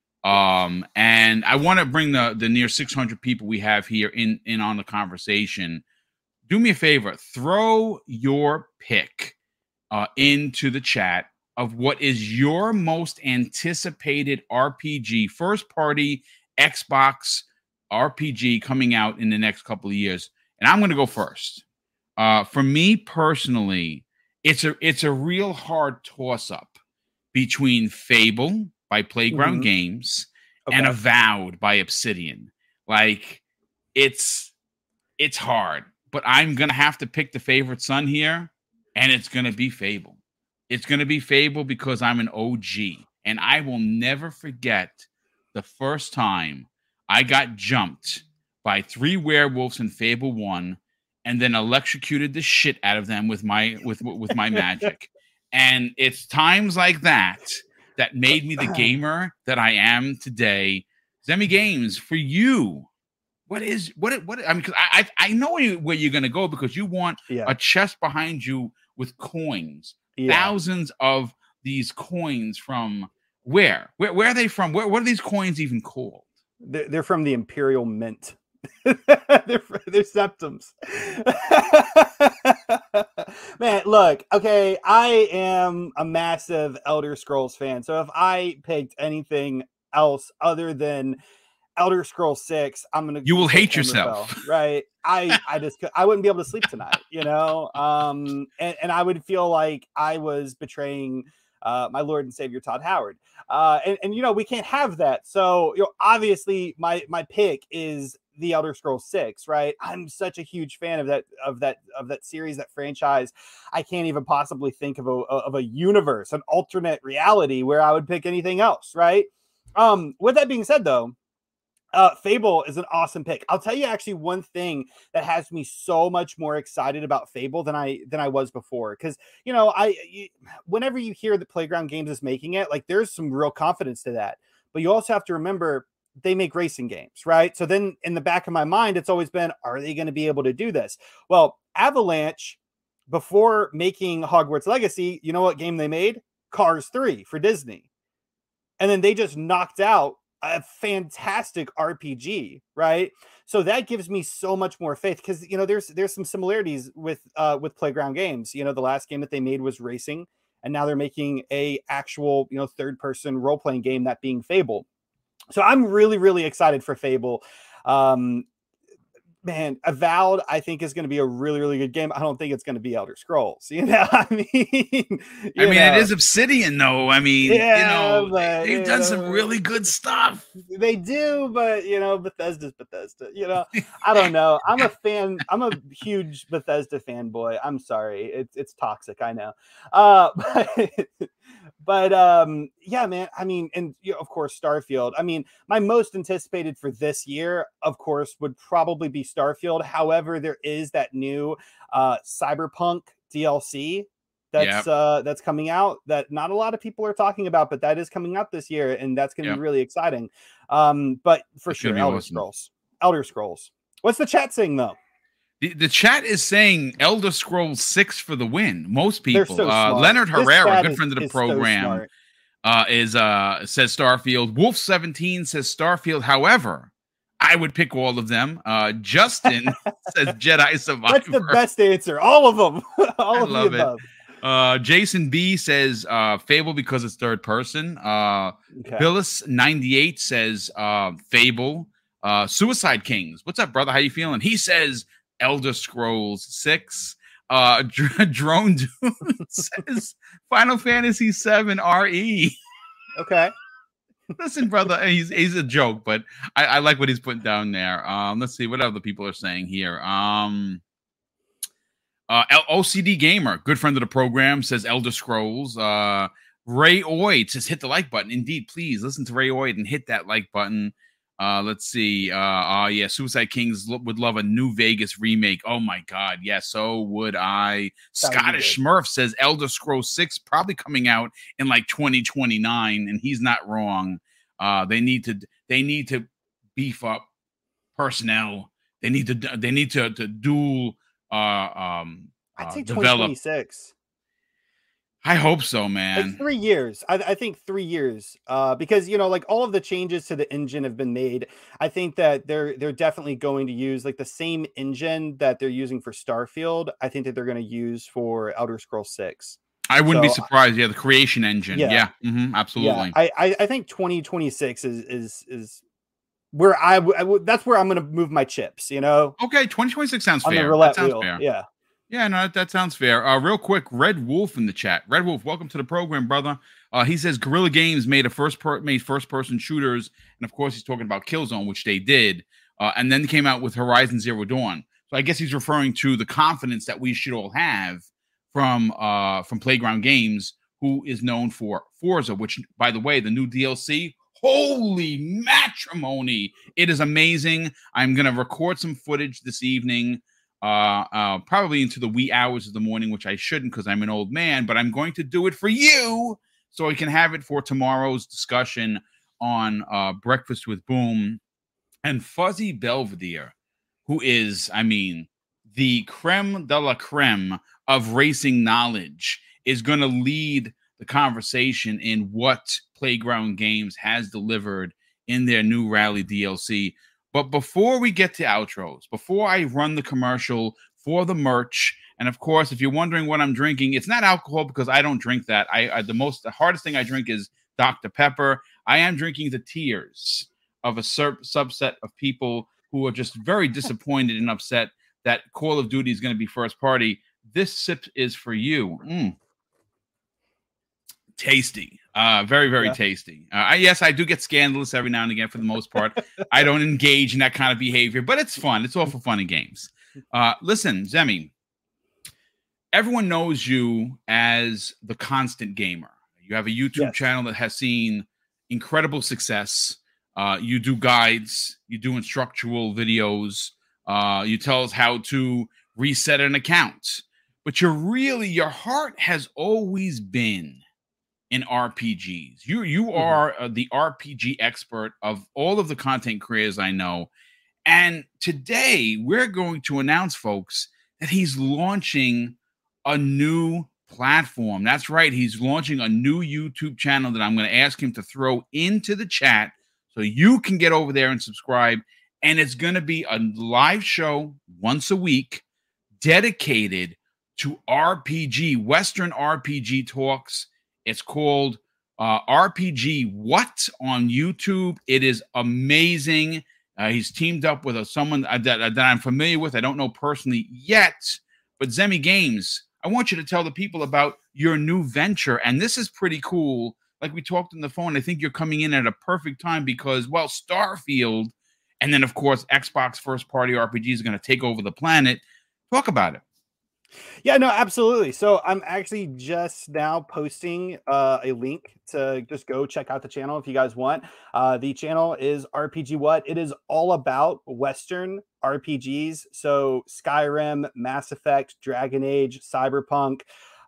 Um, and I want to bring the, the near six hundred people we have here in, in on the conversation. Do me a favor. Throw your pick uh, into the chat of what is your most anticipated R P G, first-party Xbox R P G coming out in the next couple of years. And I'm going to go first. Uh, for me personally, it's a it's a real hard toss-up between Fable by Playground mm-hmm. Games okay. and Avowed by Obsidian. Like, it's it's hard, but I'm going to have to pick the favorite son here, and it's going to be Fable. It's going to be Fable because I'm an O G, and I will never forget the first time I got jumped by three werewolves in Fable one and then electrocuted the shit out of them with my with with my magic. And it's times like that that made me the gamer that I am today. Zemi Games, for you, what is what what I mean, because I, I I know where you're going to go, because you want yeah. a chest behind you with coins. Yeah. Thousands of these coins from where? Where where are they from? Where what are these coins even called? They're, they're from the Imperial Mint. they're, they're septums. Man, look, okay, I am a massive Elder Scrolls fan. So if I picked anything else other than Elder Scrolls six, I'm gonna you will hate yourself, right? I I just I wouldn't be able to sleep tonight, you know. Um, and, and I would feel like I was betraying uh, my Lord and Savior Todd Howard. Uh, and, and you know we can't have that. So you know, obviously my my pick is the Elder Scrolls six, right? I'm such a huge fan of that of that of that series, that franchise. I can't even possibly think of a of a universe, an alternate reality where I would pick anything else, right? Um, with that being said, though. Uh, Fable is an awesome pick. I'll tell you actually one thing that has me so much more excited about Fable than I than I was before. Because you know, I you, whenever you hear that Playground Games is making it, like there's some real confidence to that. But you also have to remember they make racing games, right? So then in the back of my mind, it's always been, are they going to be able to do this? Well, Avalanche, before making Hogwarts Legacy, you know what game they made? Cars three for Disney, and then they just knocked out a fantastic R P G, right? So that gives me so much more faith, because you know there's there's some similarities with uh with Playground Games. You know, the last game that they made was racing, and now they're making a actual you know third person role playing game, that being Fable. So I'm really really excited for Fable. Um, man, Avowed, I think, is going to be a really, really good game. I don't think it's going to be Elder Scrolls. You know, I mean, I mean, know. It is Obsidian, though. I mean, yeah, you know, but, they've you done know, some really good stuff. They do, but you know, Bethesda's Bethesda. You know, I don't know. I'm a fan. I'm a huge Bethesda fanboy. I'm sorry, it's it's toxic. I know, uh, but. But um, yeah, man, I mean, and you know, of course, Starfield. I mean, my most anticipated for this year, of course, would probably be Starfield. However, there is that new uh, Cyberpunk D L C that's yep. uh, that's coming out that not a lot of people are talking about, but that is coming out this year, and that's going to yep. be really exciting. Um, but for it's sure, Elder awesome. Scrolls. Elder Scrolls. What's the chat saying, though? The, the chat is saying Elder Scrolls six for the win. Most people. So uh, Leonard Herrera, good is, friend of the program, so uh, is uh, says Starfield. Wolf seventeen says Starfield. However, I would pick all of them. Uh, Justin says Jedi Survivor. That's the best answer. All of them. all I of love the it. above. Uh, Jason B says uh, Fable because it's third person. Uh, okay. Billis ninety-eight says uh, Fable. Uh, Suicide Kings. What's up, brother? How you feeling? He says Elder Scrolls six. Uh, Dr- Drone Dude says Final Fantasy seven R E. Okay. Listen, brother, he's he's a joke, but I, I like what he's putting down there. Um, let's see what other people are saying here. Um, uh, O C D Gamer, good friend of the program, says Elder Scrolls. Uh, Ray Oid says hit the like button. Indeed, please listen to Ray Oid and hit that like button. Uh, let's see. Uh, uh, yeah, Suicide Kings lo- would love a New Vegas remake. Oh my God, yeah, so would I. That would Scottish Smurf says Elder Scrolls six probably coming out in like twenty twenty-nine, and he's not wrong. Uh, they need to they need to beef up personnel. They need to they need to to dual uh, um I'd uh, say develop. twenty twenty-six. I hope so, man. Like three years. I, I think three years. Uh, because you know, like all of the changes to the engine have been made. I think that they're they're definitely going to use like the same engine that they're using for Starfield. I think that they're going to use for Elder Scrolls six. I wouldn't So, be surprised. Yeah, the creation engine. Yeah. Yeah, mm-hmm, absolutely. Yeah, I, I I think twenty twenty-six is is is where I, w- I w- that's where I'm going to move my chips. You know, Okay, twenty twenty-six sounds on fair. the That roulette sounds wheel. fair. Yeah. Yeah, no, that, that sounds fair. Uh, real quick, Red Wolf in the chat. Red Wolf, welcome to the program, brother. Uh, he says Guerrilla Games made a first per- made first person shooters, and of course he's talking about Killzone, which they did, uh, and then came out with Horizon Zero Dawn. So I guess he's referring to the confidence that we should all have from uh, from Playground Games, who is known for Forza, which, by the way, the new D L C. Holy matrimony! It is amazing. I'm gonna record some footage this evening. Uh, uh, probably into the wee hours of the morning, which I shouldn't because I'm an old man, but I'm going to do it for you so I can have it for tomorrow's discussion on uh, Breakfast with Boom. And Fuzzy Belvedere, who is, I mean, the creme de la creme of racing knowledge, is going to lead the conversation in what Playground Games has delivered in their new Rally D L C. But before we get to outros, before I run the commercial for the merch, and of course, if you're wondering what I'm drinking, it's not alcohol because I don't drink that. I, I the most the hardest thing I drink is Doctor Pepper. I am drinking the tears of a sur- subset of people who are just very disappointed and upset that Call of Duty is going to be first party. This sip is for you. Mm. Tasty. Uh, very, very yeah. tasty. Uh, I, yes, I do get scandalous every now and again for the most part. I don't engage in that kind of behavior, but it's fun. It's all for fun and games. Uh, listen, Zemi, everyone knows you as the Constant Gamer. You have a YouTube yes. channel that has seen incredible success. Uh, you do guides. You do instructional videos. Uh, you tell us how to reset an account. But you're really, your heart has always been in R P Gs. You you are uh, the R P G expert of all of the content creators I know. And today we're going to announce, folks, that he's launching a new platform. That's right. He's launching a new YouTube channel that I'm going to ask him to throw into the chat so you can get over there and subscribe. And it's going to be a live show once a week dedicated to R P G, Western R P G talks. It's called uh, R P G What on YouTube. It is amazing. Uh, he's teamed up with a, someone that, that I'm familiar with. I don't know personally yet, but Zemi Games, I want you to tell the people about your new venture. And this is pretty cool. Like we talked on the phone, I think you're coming in at a perfect time because, well, Starfield, and then, of course, Xbox first-party R P Gs are going to take over the planet. Talk about it. Yeah, no, absolutely. So I'm actually just now posting uh, a link to just go check out the channel if you guys want. Uh, the channel is R P G What. It is all about Western R P Gs. So Skyrim, Mass Effect, Dragon Age, Cyberpunk,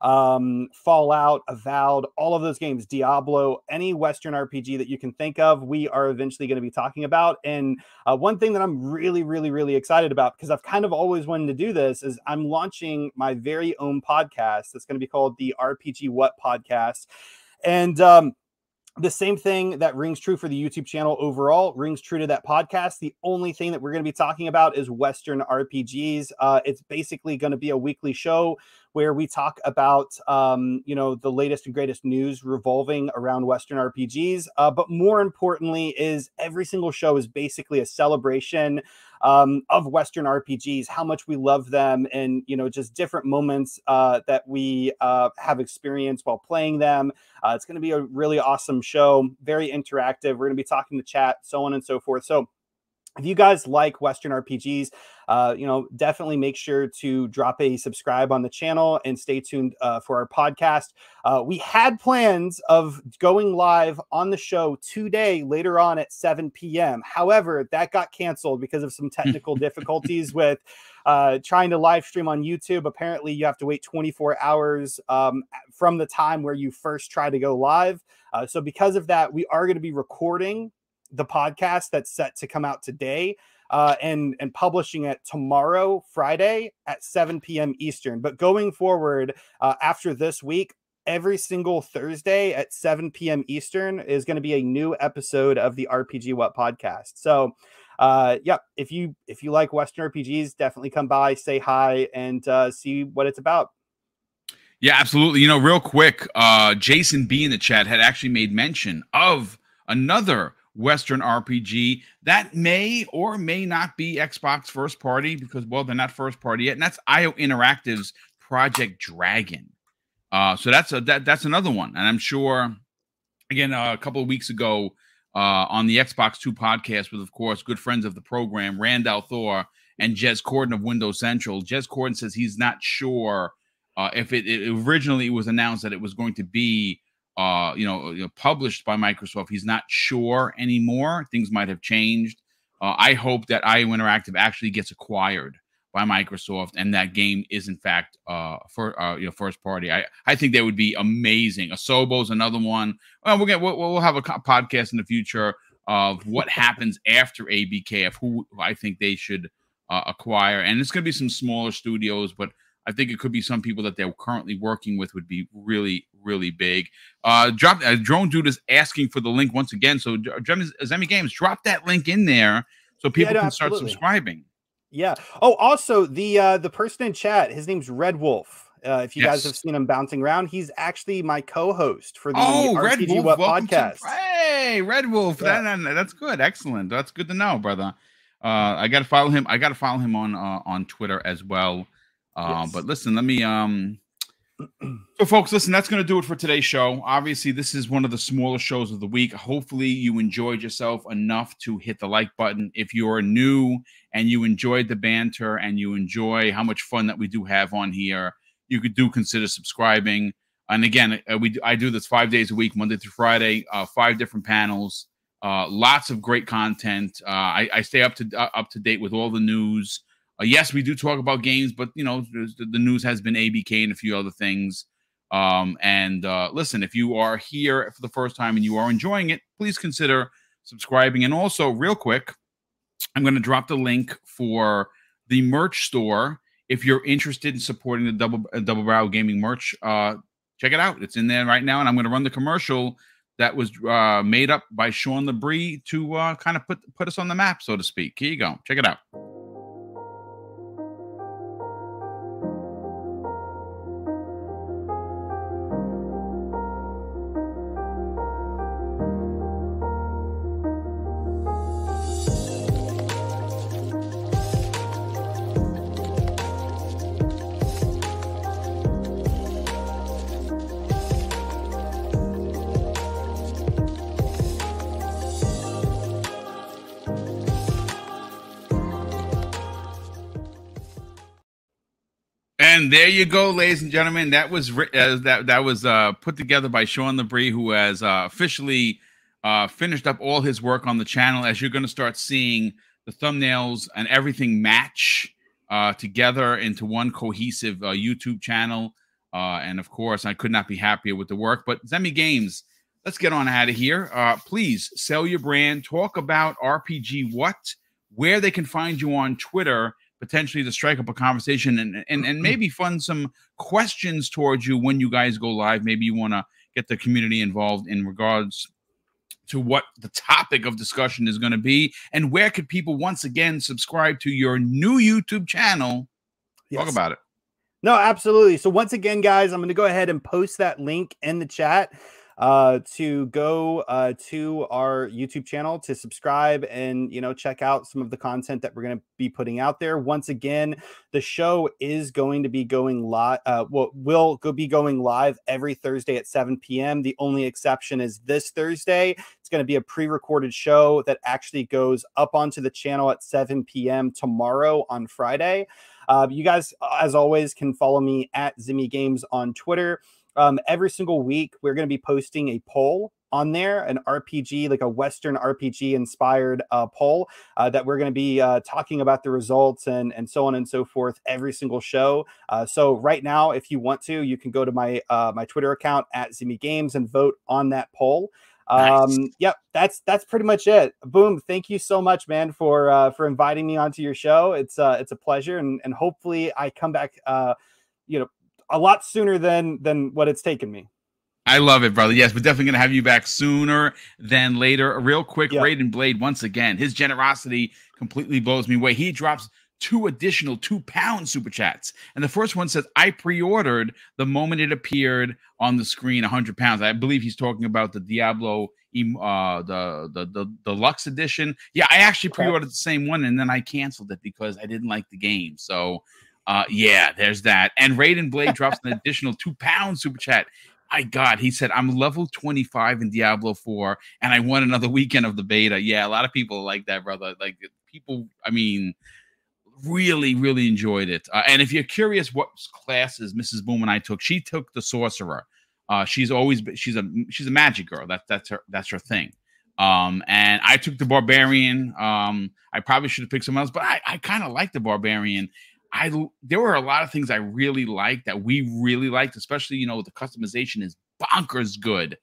um, Fallout, Avowed, all of those games, Diablo, any Western R P G that you can think of, we are eventually going to be talking about. And uh, one thing that I'm really, really, really excited about, because I've kind of always wanted to do this, is I'm launching my very own podcast that's going to be called the R P G What Podcast. And um, the same thing that rings true for the YouTube channel overall rings true to that podcast. The only thing that we're going to be talking about is Western R P Gs. Uh, it's basically going to be a weekly show where we talk about, um, you know, the latest and greatest news revolving around Western R P Gs. Uh, but more importantly is every single show is basically a celebration um, of Western R P Gs, how much we love them, and, you know, just different moments uh, that we uh, have experienced while playing them. Uh, it's going to be a really awesome show, very interactive. We're going to be talking to chat, so on and so forth. So if you guys like Western R P Gs, uh, you know, definitely make sure to drop a subscribe on the channel and stay tuned uh, for our podcast. Uh, we had plans of going live on the show today, later on at seven p.m. However, that got canceled because of some technical difficulties with uh, trying to live stream on YouTube. Apparently, you have to wait twenty-four hours um, from the time where you first try to go live. Uh, so because of that, we are going to be recording the podcast that's set to come out today uh, and, and publishing it tomorrow, Friday at seven p.m. Eastern. But going forward, uh, after this week, every single Thursday at seven p.m. Eastern is going to be a new episode of the R P G What podcast. So, uh, yeah, if you if you like Western R P Gs, definitely come by, say hi, and uh, see what it's about. Yeah, absolutely. You know, real quick, uh, Jason B in the chat had actually made mention of another Western R P G that may or may not be Xbox first party because, well, they're not first party yet, and that's I O Interactive's Project Dragon. Uh, so that's a that that's another one, and I'm sure. Again, uh, a couple of weeks ago uh, on the Xbox Two podcast with, of course, good friends of the program, Randall Thor and Jez Corden of Windows Central. Jez Corden says he's not sure uh, if it, it originally was announced that it was going to be. Uh, you know, you know, published by Microsoft. He's not sure anymore. Things might have changed. Uh, I hope that I O Interactive actually gets acquired by Microsoft, and that game is in fact uh for uh, you know first party. I I think that would be amazing. Asobo's another one. Well, we'll get we'll, we'll have a podcast in the future of what happens after A B K of who I think they should uh, acquire, and it's going to be some smaller studios, but I think it could be some people that they're currently working with would be really, really big. Uh, drop uh, Drone Dude is asking for the link once again. So, Zemi Games, drop that link in there so people yeah, no, can start absolutely. subscribing. Yeah. Oh, also the uh, the person in chat, his name's Red Wolf. Uh, if you yes. guys have seen him bouncing around, he's actually my co-host for the oh, R P G Red Wolf, What podcast. To, hey, Red Wolf, yeah. that, that, that's good, excellent. That's good to know, brother. Uh, I got to follow him. I got to follow him on uh, on Twitter as well. Uh, yes. But listen, let me. Um, so, folks, listen, that's going to do it for today's show. Obviously, this is one of the smaller shows of the week. Hopefully, you enjoyed yourself enough to hit the like button. If you're new and you enjoyed the banter and you enjoy how much fun that we do have on here, you could do consider subscribing. And again, uh, we I do this five days a week, Monday through Friday, uh, five different panels, uh, lots of great content. Uh, I, I stay up to uh, up to date with all the news. Uh, yes, we do talk about games, but, you know, the, the news has been A B K and a few other things. Um, and uh, listen, if you are here for the first time and you are enjoying it, please consider subscribing. And also, real quick, I'm going to drop the link for the merch store. If you're interested in supporting the Double, uh, Double Barrel Gaming merch, uh, check it out. It's in there right now. And I'm going to run the commercial that was uh, made up by Sean Labrie to uh, kind of put, put us on the map, so to speak. Here you go. Check it out. And there you go, ladies and gentlemen. That was uh, that that was uh, put together by Sean Labrie, who has uh, officially uh, finished up all his work on the channel. As you're going to start seeing the thumbnails and everything match uh, together into one cohesive uh, YouTube channel. Uh, and of course, I could not be happier with the work. But Zemi Games, let's get on out of here. Uh, please sell your brand. Talk about R P G What, where they can find you on Twitter, potentially to strike up a conversation and, and, and maybe fund some questions towards you when you guys go live. Maybe you want to get the community involved in regards to what the topic of discussion is going to be. And where could people once again subscribe to your new YouTube channel? Yes. Talk about it. No, absolutely. So once again, guys, I'm going to go ahead and post that link in the chat uh, to go uh, to our YouTube channel to subscribe and, you know, check out some of the content that we're going to be putting out there. Once again, the show is going to be going live. Uh, well, will go be going live every Thursday at seven p.m. The only exception is this Thursday. It's going to be a pre-recorded show that actually goes up onto the channel at seven p.m. tomorrow on Friday. Uh, you guys, as always, can follow me at Zimmy Games on Twitter. Um, every single week, we're going to be posting a poll on there, an R P G, like a Western R P G inspired uh, poll uh, that we're going to be uh, talking about the results and, and so on and so forth every single show. Uh, so right now, if you want to, you can go to my uh, my Twitter account at Zimmy Games and vote on that poll. Um, nice. Yep, that's that's pretty much it. Boom. Thank you so much, man, for uh, for inviting me onto your show. It's uh, it's a pleasure, and and hopefully I come back, uh, you know, a lot sooner than than what it's taken me. I love it, brother. Yes, we're definitely going to have you back sooner than later. Real quick, yep. Raiden Blade, once again, his generosity completely blows me away. He drops two additional two-pound super chats. And the first one says, I pre-ordered the moment it appeared on the screen, one hundred pounds. I believe he's talking about the Diablo, uh, the, the, the, the Deluxe edition. Yeah, I actually pre-ordered the same one, and then I canceled it because I didn't like the game. So, uh, yeah, there's that. And Raiden Blade drops an additional two-pound super chat. My God, he said, I'm level twenty-five in Diablo four, and I won another weekend of the beta. Yeah, a lot of people like that, brother. Like, people, I mean, really, really enjoyed it. Uh, and if you're curious what classes Missus Boom and I took, she took the Sorcerer. Uh, she's always been, she's a she's a magic girl. That's that's her that's her thing. Um, and I took the Barbarian. Um, I probably should have picked someone else, but I, I kind of like the Barbarian. I there were a lot of things I really liked that we really liked, especially, you know, the customization is bonkers good.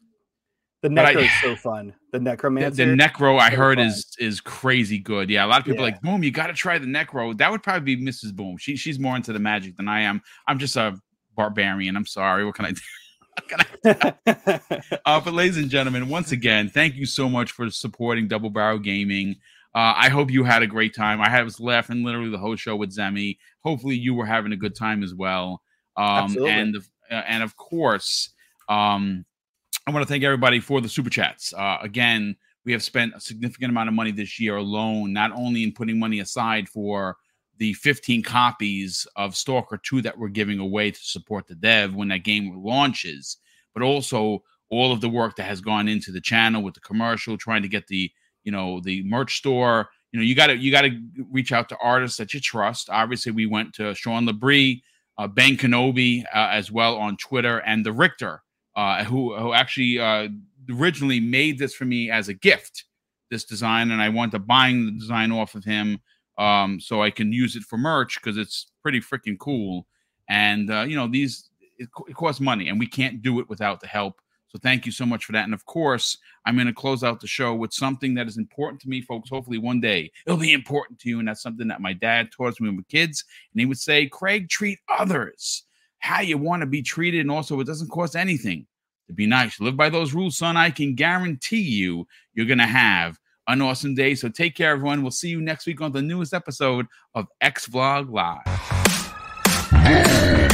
The Necro is so fun. The Necromancer. The, the Necro I so heard fun. is is crazy good. Yeah, a lot of people yeah. are like, Boom, you got to try the Necro. That would probably be Missus Boom. She she's more into the magic than I am. I'm just a barbarian. I'm sorry. What can I do? uh, but ladies and gentlemen, once again, thank you so much for supporting Double Barrel Gaming. Uh, I hope you had a great time. I was laughing literally the whole show with Zemi. Hopefully you were having a good time as well. Um, Absolutely. And, uh, and of course, um, I want to thank everybody for the super chats. Uh, again, we have spent a significant amount of money this year alone, not only in putting money aside for the fifteen copies of Stalker two that we're giving away to support the dev when that game launches, but also all of the work that has gone into the channel with the commercial, trying to get the, you know, the merch store. You know, you got to you got to reach out to artists that you trust. Obviously, we went to Sean Labrie, uh, Ben Kenobi uh, as well on Twitter, and the Richter, uh, who who actually uh, originally made this for me as a gift, this design, and I wanted to buying the design off of him. Um, so I can use it for merch because it's pretty freaking cool. And, uh, you know, these, it, it costs money and we can't do it without the help. So thank you so much for that. And of course, I'm going to close out the show with something that is important to me, folks. Hopefully one day it'll be important to you. And that's something that my dad taught us when we were kids. And he would say, Craig, treat others how you want to be treated. And also it doesn't cost anything to be nice. Live by those rules, son. I can guarantee you, you're going to have an awesome day. So take care, everyone. We'll see you next week on the newest episode of X Vlog Live.